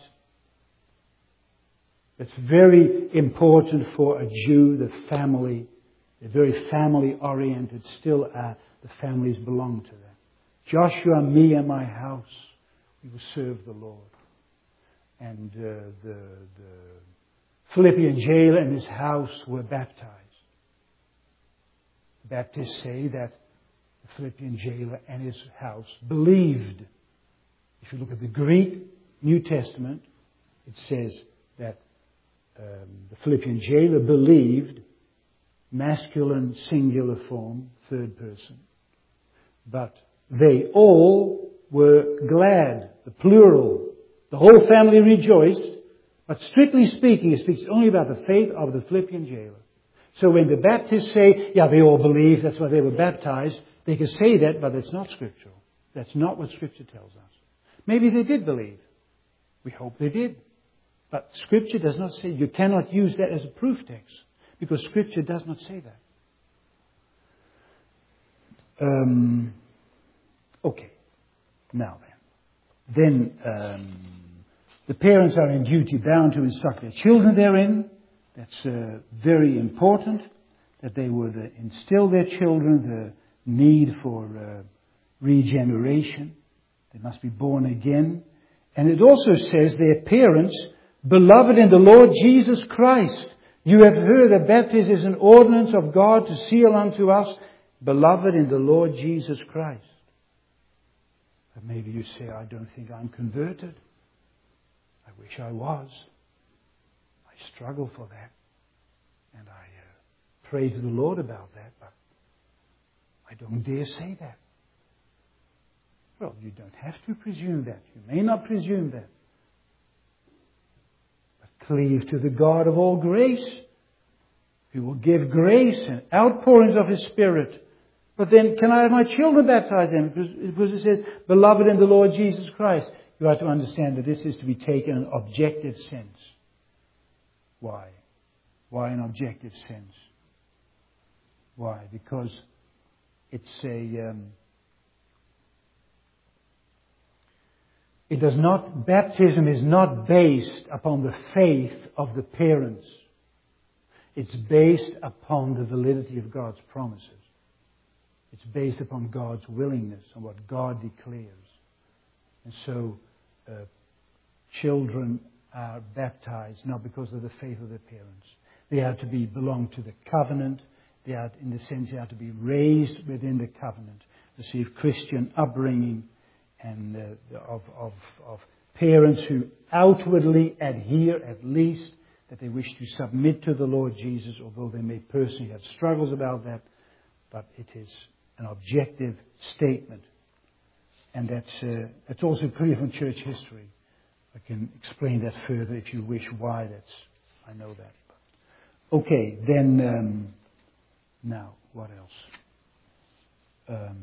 It's very important for a Jew, the family. They're very family-oriented. Still, uh, the families belong to them. Joshua, me and my house, we will serve the Lord. And uh, the, the Philippian jailer and his house were baptized. Baptists say that the Philippian jailer and his house believed. If you look at the Greek New Testament, it says that um, the Philippian jailer believed, masculine singular form, third person. But they all were glad, the plural. The whole family rejoiced. But strictly speaking, it speaks only about the faith of the Philippian jailer. So when the Baptists say, yeah, they all believe, that's why they were baptized, they can say that, but it's not scriptural. That's not what Scripture tells us. Maybe they did believe. We hope they did. But Scripture does not say, you cannot use that as a proof text. Because Scripture does not say that. Um, okay. Now then. Then um, the parents are in duty bound to instruct their children therein. That's uh, very important. That they would uh, instill their children the need for uh, regeneration. They must be born again. And it also says their parents, beloved in the Lord Jesus Christ. You have heard that baptism is an ordinance of God to seal unto us, beloved in the Lord Jesus Christ. But maybe you say, I don't think I'm converted. I wish I was. I struggle for that. And I uh, pray to the Lord about that, but I don't dare say that. Well, you don't have to presume that. You may not presume that. Cleave to the God of all grace, who will give grace and outpourings of His Spirit. But then, can I have my children baptized in? Because, because it says, beloved in the Lord Jesus Christ. You have to understand that this is to be taken in an objective sense. Why? Why an objective sense? Why? Because it's a... Um, It does not, baptism is not based upon the faith of the parents. It's based upon the validity of God's promises. It's based upon God's willingness and what God declares. And so, uh, children are baptized not because of the faith of their parents. They are to be, belong to the covenant. They are, in the sense, they are to be raised within the covenant. Receive Christian upbringing and uh, of, of, of Parents who outwardly adhere, at least, that they wish to submit to the Lord Jesus, although they may personally have struggles about that, but it is an objective statement. And that's, uh, that's also clear from church history. I can explain that further if you wish why that's, I know that. Okay, then, um, now, what else? Um,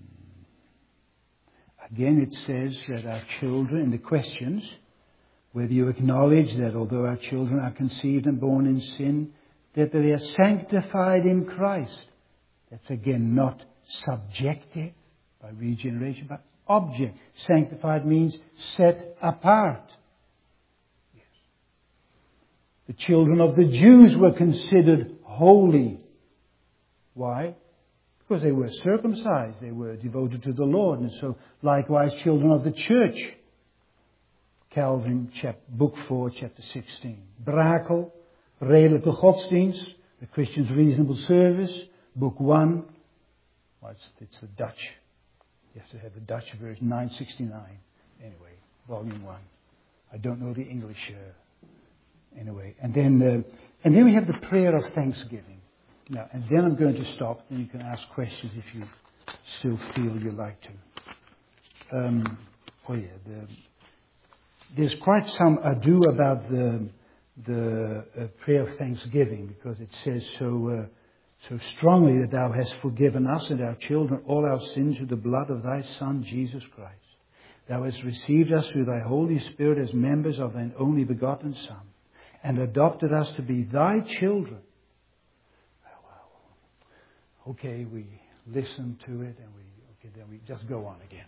again, it says that our children, in the questions, whether you acknowledge that although our children are conceived and born in sin, that they are sanctified in Christ. That's again not subjective by regeneration, but object. Sanctified means set apart. Yes. The children of the Jews were considered holy. Why? Because they were circumcised. They were devoted to the Lord. And so likewise children of the church. Calvin, chap, book four, chapter sixteen. Brakel, redelijke godsdienst. The Christian's reasonable service. Book one. Well, it's, it's the Dutch. You have to have the Dutch version, nine sixty-nine. Anyway, volume one. I don't know the English. Uh, anyway, and then uh, and then we have the prayer of thanksgiving. Now, and then I'm going to stop. Then you can ask questions if you still feel you like to. Um, oh yeah, the, there's quite some ado about the the uh, prayer of thanksgiving because it says so. Uh, So strongly that thou hast forgiven us and our children all our sins through the blood of thy Son, Jesus Christ. Thou hast received us through thy Holy Spirit as members of thine only begotten Son, and adopted us to be thy children. Well, well, okay, we listen to it and we, okay, then we just go on again.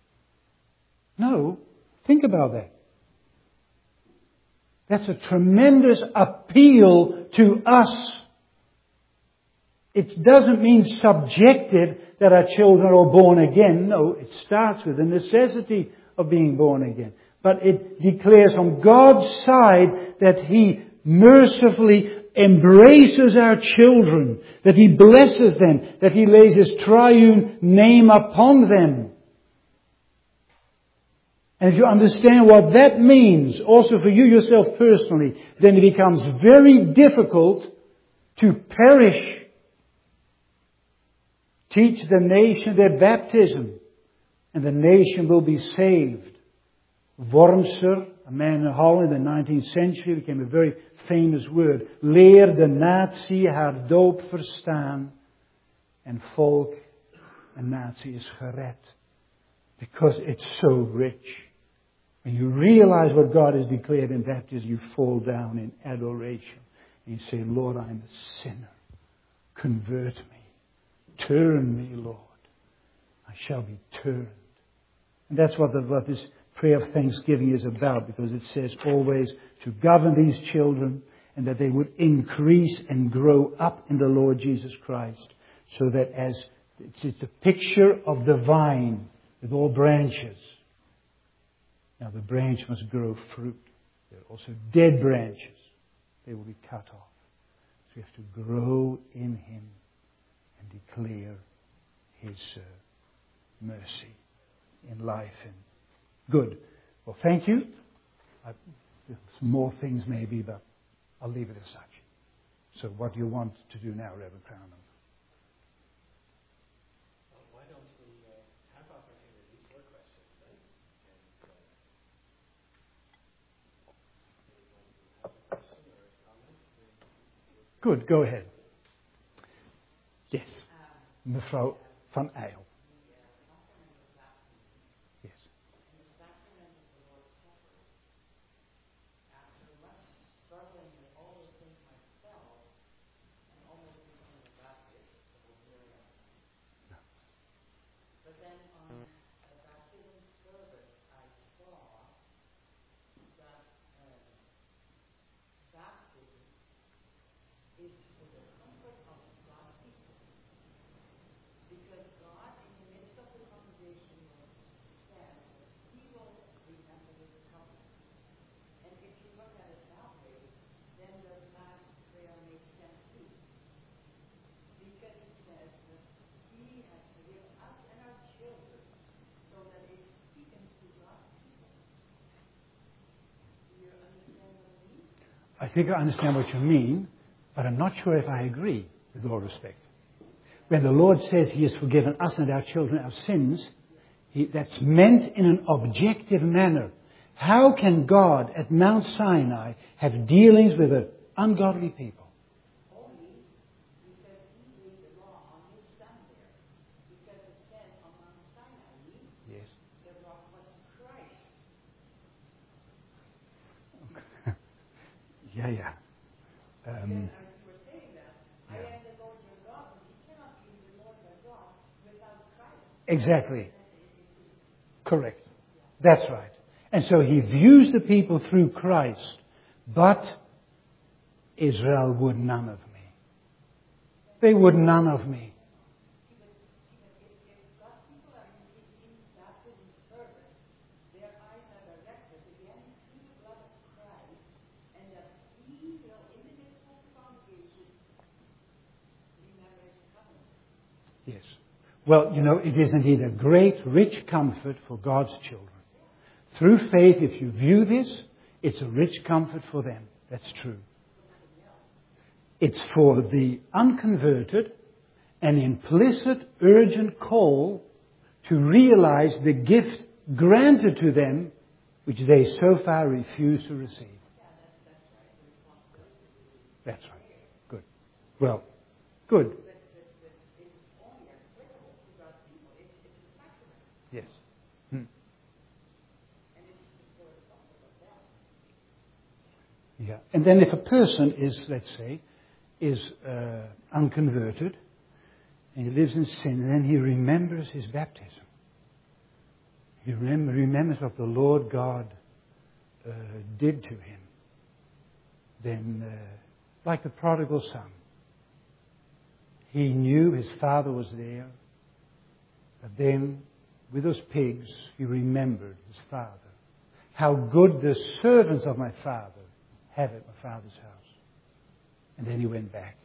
No, think about that. That's a tremendous appeal to us. It doesn't mean subjective that our children are born again. No, it starts with the necessity of being born again. But it declares on God's side that He mercifully embraces our children, that He blesses them, that He lays His triune name upon them. And if you understand what that means, also for you yourself personally, then it becomes very difficult to perish. Teach the nation their baptism, and the nation will be saved. Wormser, a man in Holland in the nineteenth century, became a very famous word. Leer de natie haar doop verstaan, en volk en natie is gered. Because it's so rich. When you realize what God has declared in baptism, you fall down in adoration. And you say, Lord, I'm a sinner. Convert me. Turn me, Lord. I shall be turned. And that's what, the, what this prayer of thanksgiving is about, because it says always to govern these children and that they would increase and grow up in the Lord Jesus Christ. So that as it's, it's a picture of the vine with all branches. Now the branch must grow fruit. There are also dead branches. They will be cut off. So we have to grow in Him. And declare His uh, mercy in life. And good. Well, thank you. I, there's more things maybe, but I'll leave it as such. So what do you want to do now, Reverend Crownman? Well, why don't we uh, have opportunity for questions, right? And, uh, anyone who has a question or a comment? Good, go ahead. Yes. Mevrouw Van Eyl. Yes. Is for the comfort of God's people. Because God I think I understand what you mean, but I'm not sure if I agree, with all respect. When the Lord says He has forgiven us and our children our sins, he, that's meant in an objective manner. How can God at Mount Sinai have dealings with an ungodly people? Only because He laid the law on His Son there. Because it says on Mount Sinai, Yes. the rock was Christ. Yeah, yeah. Um, Then, as you were saying that, I yeah. am the Lord your God, and He cannot be the Lord your God without Christ. Exactly. Correct. That's right. And so He views the people through Christ, but Israel would none of me. They would none of me. See, but, see, but if, if God's people are in, in, in baptism service, their eyes are directed again to the blood of Christ, and that He will, in the midst of the congregation, remember His covenant. Yes. Well, you know, it is indeed a great, rich comfort for God's children. Through faith, if you view this, it's a rich comfort for them. That's true. It's for the unconverted an implicit, urgent call to realize the gift granted to them, which they so far refuse to receive. That's right. Good. Well, good. Yes. Hmm. Yeah. And then if a person is, let's say, is uh, unconverted, and he lives in sin, and then he remembers his baptism. He remember, remembers what the Lord God uh, did to him. Then, uh, like the prodigal son, he knew his father was there, but then, with those pigs, he remembered his father. How good the servants of my father have at my father's house. And then he went back.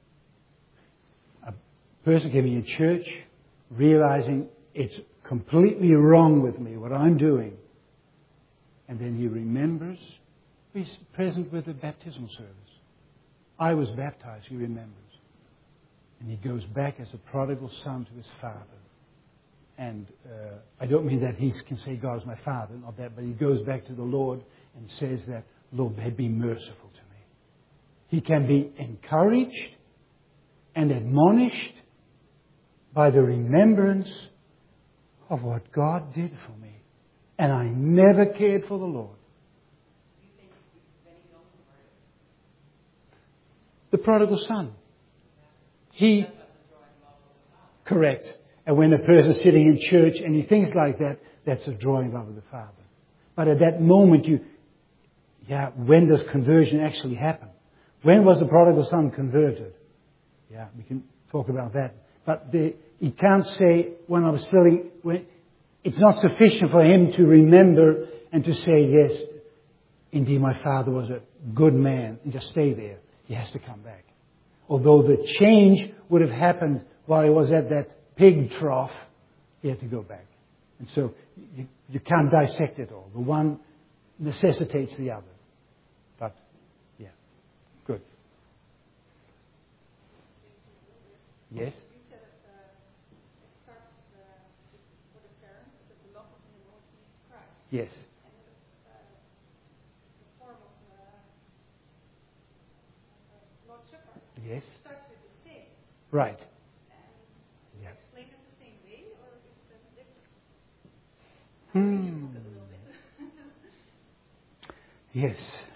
A person can be in church realizing it's completely wrong with me, what I'm doing. And then he remembers. He's present with the baptismal service. I was baptized, he remembers. And he goes back as a prodigal son to his father. And uh, I don't mean that he can say God is my father, not that, but he goes back to the Lord and says that, Lord, be merciful to me. He can be encouraged and admonished by the remembrance of what God did for me. And I never cared for the Lord. The prodigal son. He, correct. And when a person is sitting in church and he thinks like that, that's a drawing love of the Father. But at that moment you, yeah, when does conversion actually happen? When was the prodigal son converted? Yeah, we can talk about that. But the, he can't say, when I was still, when, it's not sufficient for him to remember and to say, yes, indeed my father was a good man, and just stay there. He has to come back. Although the change would have happened while he was at that pig trough, he had to go back. And so you, you can't dissect it all. The one necessitates the other. But, yeah, good. Yes? You said it, uh, it starts uh, for the parents with the love of the Lord Jesus Christ. Yes. And uh, the form of uh, uh, Lord's Supper Yes. starts with the same. Right. And Yeah. explain it the same way, or is it different? Hmm. A little bit. Yes.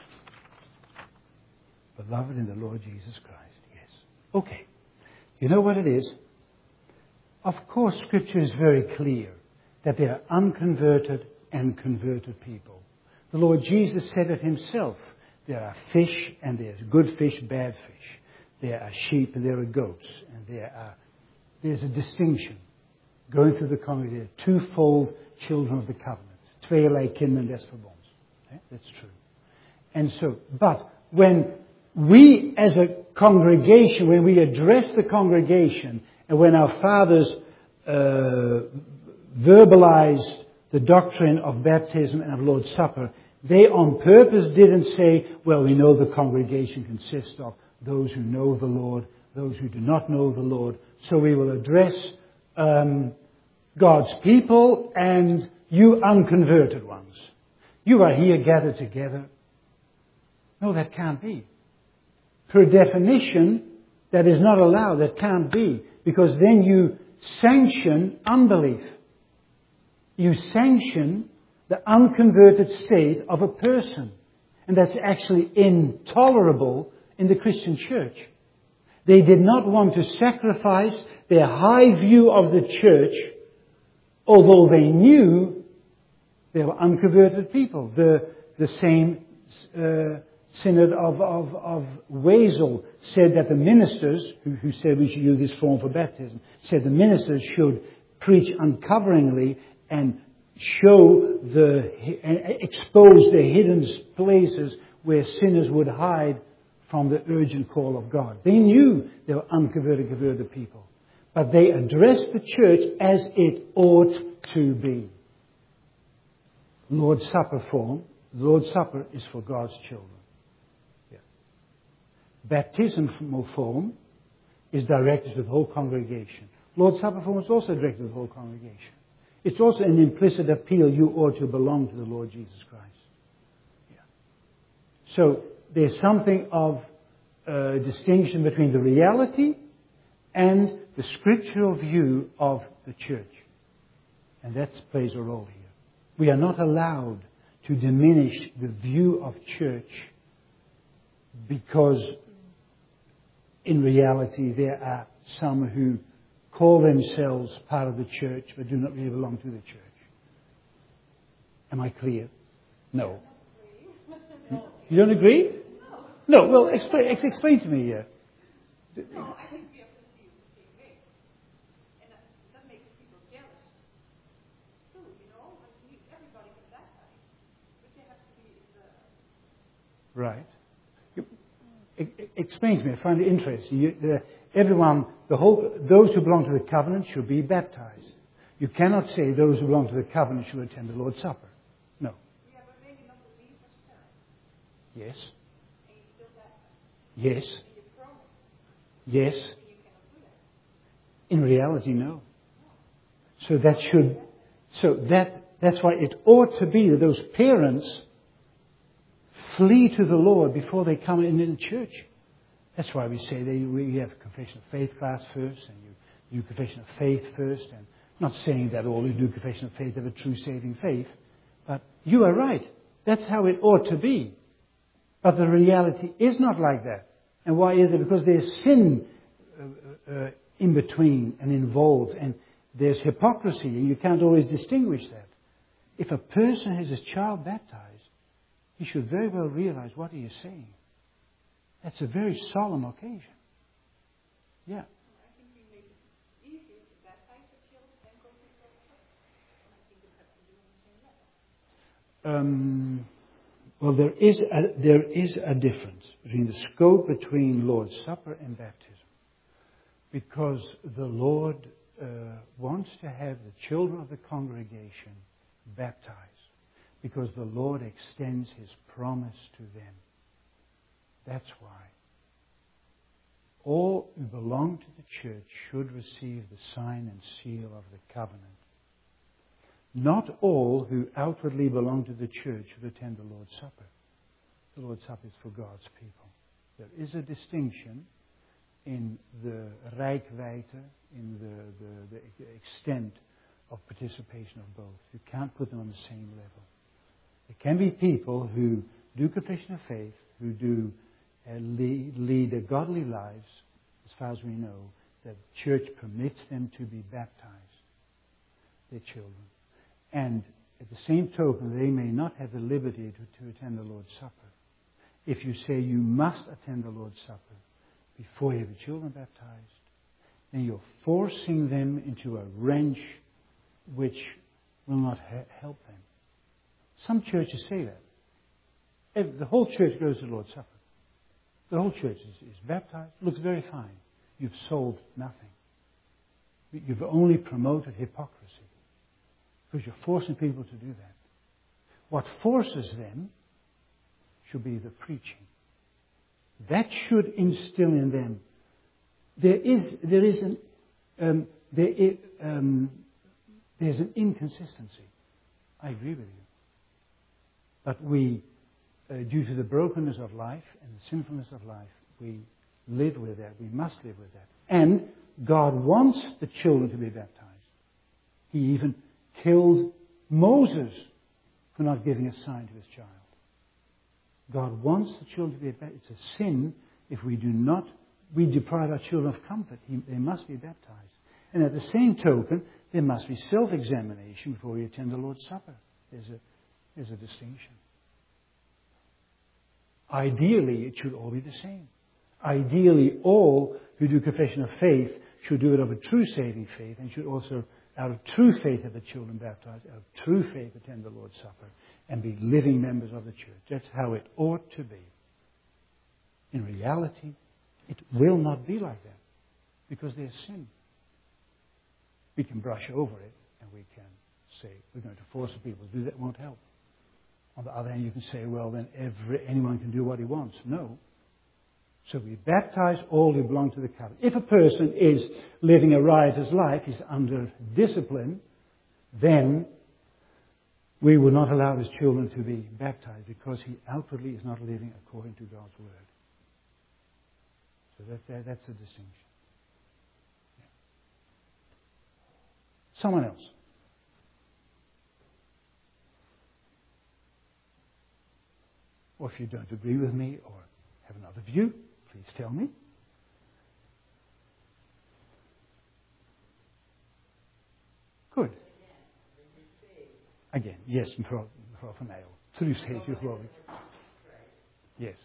Beloved in the Lord Jesus Christ. Yes. Okay. You know what it is? Of course, Scripture is very clear that there are unconverted and converted people. The Lord Jesus said it himself. There are fish and there's good fish, bad fish. There are sheep and there are goats. And there are, there's a distinction going through the congregation. Twofold children of the covenant. Tweeërlei kinderen des verbonds. Okay? That's true. And so, but when we as a congregation, when we address the congregation, and when our fathers uh, verbalized the doctrine of baptism and of Lord's Supper, They on purpose didn't say, well, we know the congregation consists of those who know the Lord, those who do not know the Lord, so we will address um, God's people and you unconverted ones. You are here gathered together. No, that can't be. Per definition, that is not allowed. That can't be. Because then you sanction unbelief. You sanction the unconverted state of a person. And that's actually intolerable in the Christian church. They did not want to sacrifice their high view of the church, although they knew they were unconverted people. The, the same uh, Synod of, of, of Wesel said that the ministers, who, who said we should use this form for baptism, said the ministers should preach uncoveringly and show the, and expose the hidden places where sinners would hide from the urgent call of God. They knew they were unconverted, converted people. But they addressed the church as it ought to be. Lord's Supper form. The Lord's Supper is for God's children. Yeah. Baptismal form is directed to the whole congregation. Lord's Supper form is also directed to the whole congregation. It's also an implicit appeal. You ought to belong to the Lord Jesus Christ. Yeah. So there's something of a distinction between the reality and the scriptural view of the church. And that plays a role here. We are not allowed to diminish the view of church because in reality there are some who call themselves part of the church but do not really belong to the church. Am I clear? No. You don't agree? No. Well, explain, ex- explain to me. Uh, No, I think we have to see it the same way. And that, that makes people jealous. Too, you know, like we, everybody can baptize. But they have to be the... Right. You, e- e- explain to me. I find it interesting. You, uh, everyone, the whole, those who belong to the covenant should be baptized. You cannot say those who belong to the covenant should attend the Lord's Supper. No. Yeah, but maybe not believe as parents. Yes. And you still baptize. Yes. And you promise. Yes. And you cannot do that. In reality, no. So that should, so that, that's why it ought to be that those parents flee to the Lord before they come in in the church. That's why we say that we have a confession of faith class first, and you do confession of faith first, and I'm not saying that all who do confession of faith have a true saving faith, but you are right. That's how it ought to be. But the reality is not like that. And why is it? Because there's sin uh, uh, in between and involved, and there's hypocrisy, and you can't always distinguish that. If a person has his child baptized, he should very well realize what he is saying. That's a very solemn occasion. Yeah. I think we make it easier to baptize the children than go to the Lord's Supper. And I think we have to do on the same level. Um, well, there is a, there is a difference between the scope between Lord's Supper and baptism. Because the Lord uh, wants to have the children of the congregation baptized. Because the Lord extends His promise to them. That's why. All who belong to the church should receive the sign and seal of the covenant. Not all who outwardly belong to the church should attend the Lord's Supper. The Lord's Supper is for God's people. There is a distinction in the Rijkwijde, in the, the, the extent of participation of both. You can't put them on the same level. There can be people who do confession of faith, who do uh, lead, lead a godly lives, as far as we know, that the church permits them to be baptized, their children. And at the same token, they may not have the liberty to, to attend the Lord's Supper. If you say you must attend the Lord's Supper before you have your children baptized, then you're forcing them into a wrench which will not ha- help them. Some churches say that. If the whole church goes to the Lord's Supper. The whole church is, is baptized. Looks very fine. You've sold nothing. You've only promoted hypocrisy. Because you're forcing people to do that. What forces them should be the preaching. That should instill in them. There is, there is an, um, there is, um, there's an inconsistency. I agree with you. But we, uh, due to the brokenness of life and the sinfulness of life, we live with that. We must live with that. And God wants the children to be baptized. He even killed Moses for not giving a sign to his child. God wants the children to be baptized. It's a sin if we do not, we deprive our children of comfort. He, they must be baptized. And at the same token, there must be self-examination before we attend the Lord's Supper. There's a, there's a distinction. Ideally, it should all be the same. Ideally, all who do confession of faith should do it of a true saving faith, and should also, out of true faith, have the children baptized, out of true faith, attend the Lord's Supper, and be living members of the church. That's how it ought to be. In reality, it will not be like that, because there's sin. We can brush over it, and we can say, we're going to force people to do that. It won't help. On the other hand, you can say, well, then every, anyone can do what he wants. No. So we baptize all who belong to the covenant. If a person is living a riotous life, he's under discipline, then we will not allow his children to be baptized, because he outwardly is not living according to God's word. So that, that, that's a distinction. Yeah. Someone else. Or if you don't agree with me or have another view, please tell me. Good. Again, yes, mevrouw, mevrouw Van Eyl. Truus heet u, geloof ik. Yes.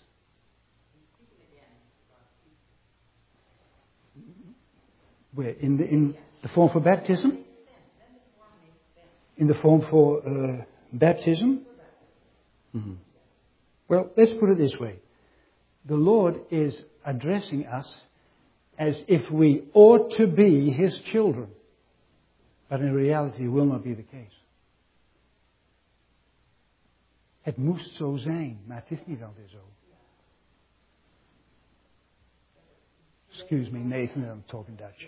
Where? In the, in the form for baptism? In the form for uh, baptism? Mm-hmm. Well, let's put it this way. The Lord is addressing us as if we ought to be His children. But in reality, it will not be the case. Het moest zo zijn, maar het is niet altijd zo. Excuse me, Nathan, I'm talking Dutch.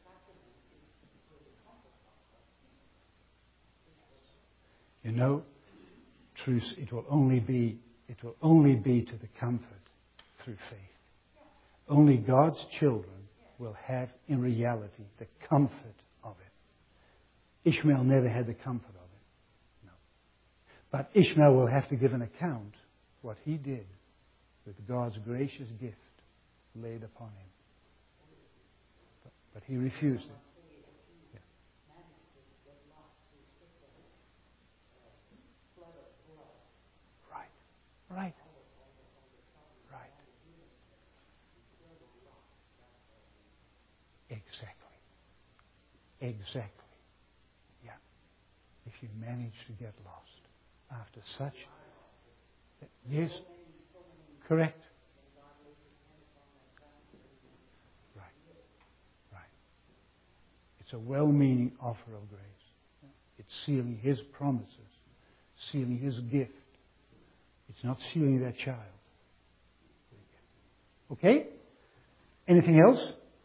You know, truth, it will only be, it will only be to the comfort through faith. Only God's children will have, in reality, the comfort of it. Ishmael never had the comfort of it. No. But Ishmael will have to give an account what he did with God's gracious gift laid upon him. But, but he refused it. Yeah. Right. Right. Right. Exactly. Exactly. Yeah. If you manage to get lost after such. Yes. Correct. Right. Right. It's a well-meaning offer of grace. It's sealing His promises, sealing His gift. It's not sealing that child. Okay? Anything else?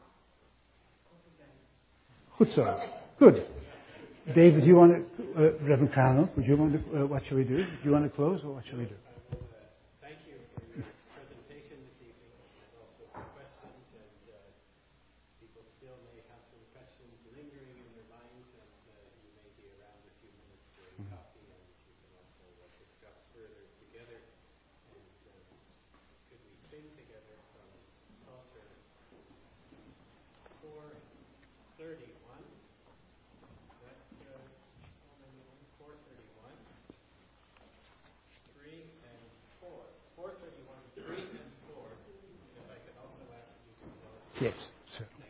Good, sir. Good. David, do you want to, uh, Reverend Connell, would you want to, uh, what shall we do? Do you want to close, or what shall we do? Thank you for your presentation this evening, and also for questions. And uh, people still may have some questions lingering in their minds, and uh, you may be around a few minutes during coffee, and you can also uh, discuss further together. And uh, could we sing together from Psalter four thirty-one? four thirty-one, three and four. four thirty-one, three and four. If I could also ask you to close. Yes, certainly.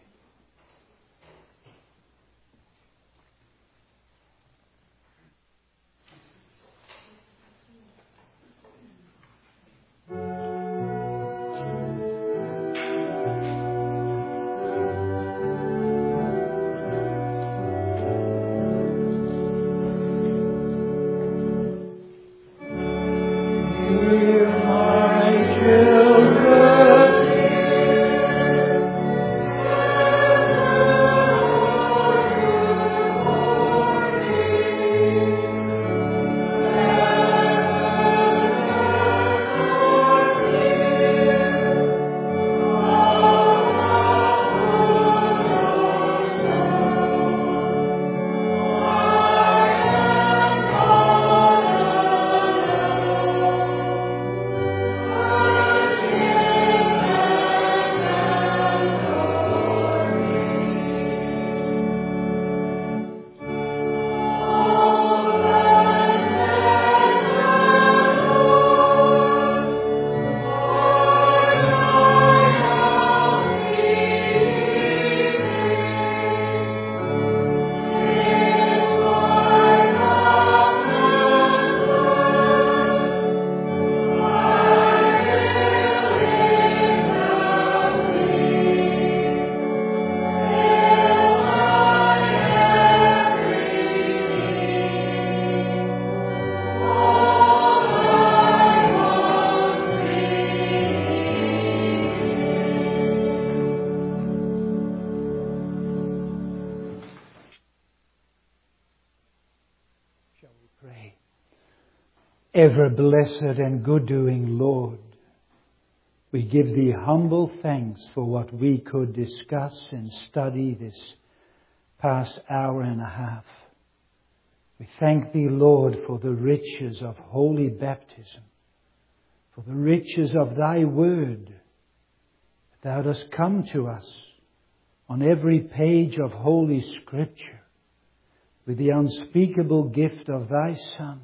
Ever blessed and good-doing Lord, we give Thee humble thanks for what we could discuss and study this past hour and a half. We thank Thee, Lord, for the riches of holy baptism, for the riches of Thy Word. Thou dost come to us on every page of Holy Scripture with the unspeakable gift of Thy Son,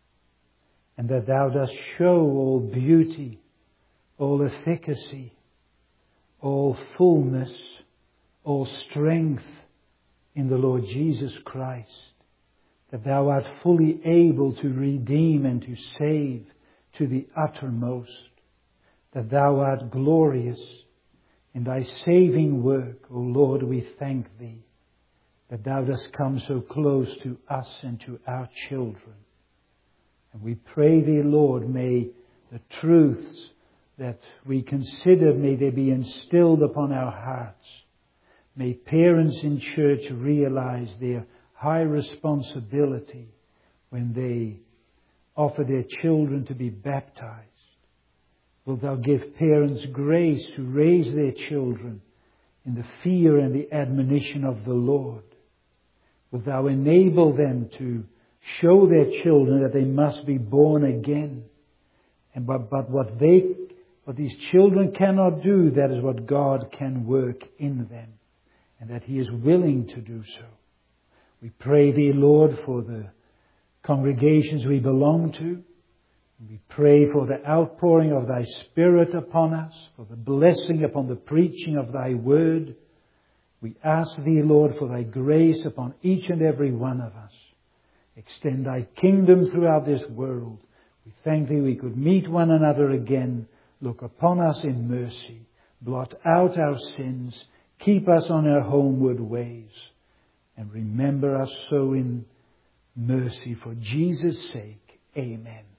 and that Thou dost show all beauty, all efficacy, all fullness, all strength in the Lord Jesus Christ, that Thou art fully able to redeem and to save to the uttermost, that Thou art glorious in Thy saving work. O Lord, we thank Thee that Thou dost come so close to us and to our children. And we pray Thee, Lord, may the truths that we consider, may they be instilled upon our hearts. May parents in church realize their high responsibility when they offer their children to be baptized. Wilt Thou give parents grace to raise their children in the fear and the admonition of the Lord? Wilt Thou enable them to show their children that they must be born again? And but, but what they, what these children cannot do, that is what God can work in them, and that He is willing to do so. We pray Thee, Lord, for the congregations we belong to. We pray for the outpouring of Thy Spirit upon us, for the blessing upon the preaching of Thy Word. We ask Thee, Lord, for Thy grace upon each and every one of us. Extend Thy kingdom throughout this world. We thank Thee we could meet one another again. Look upon us in mercy. Blot out our sins. Keep us on our homeward ways. And remember us so in mercy for Jesus' sake. Amen.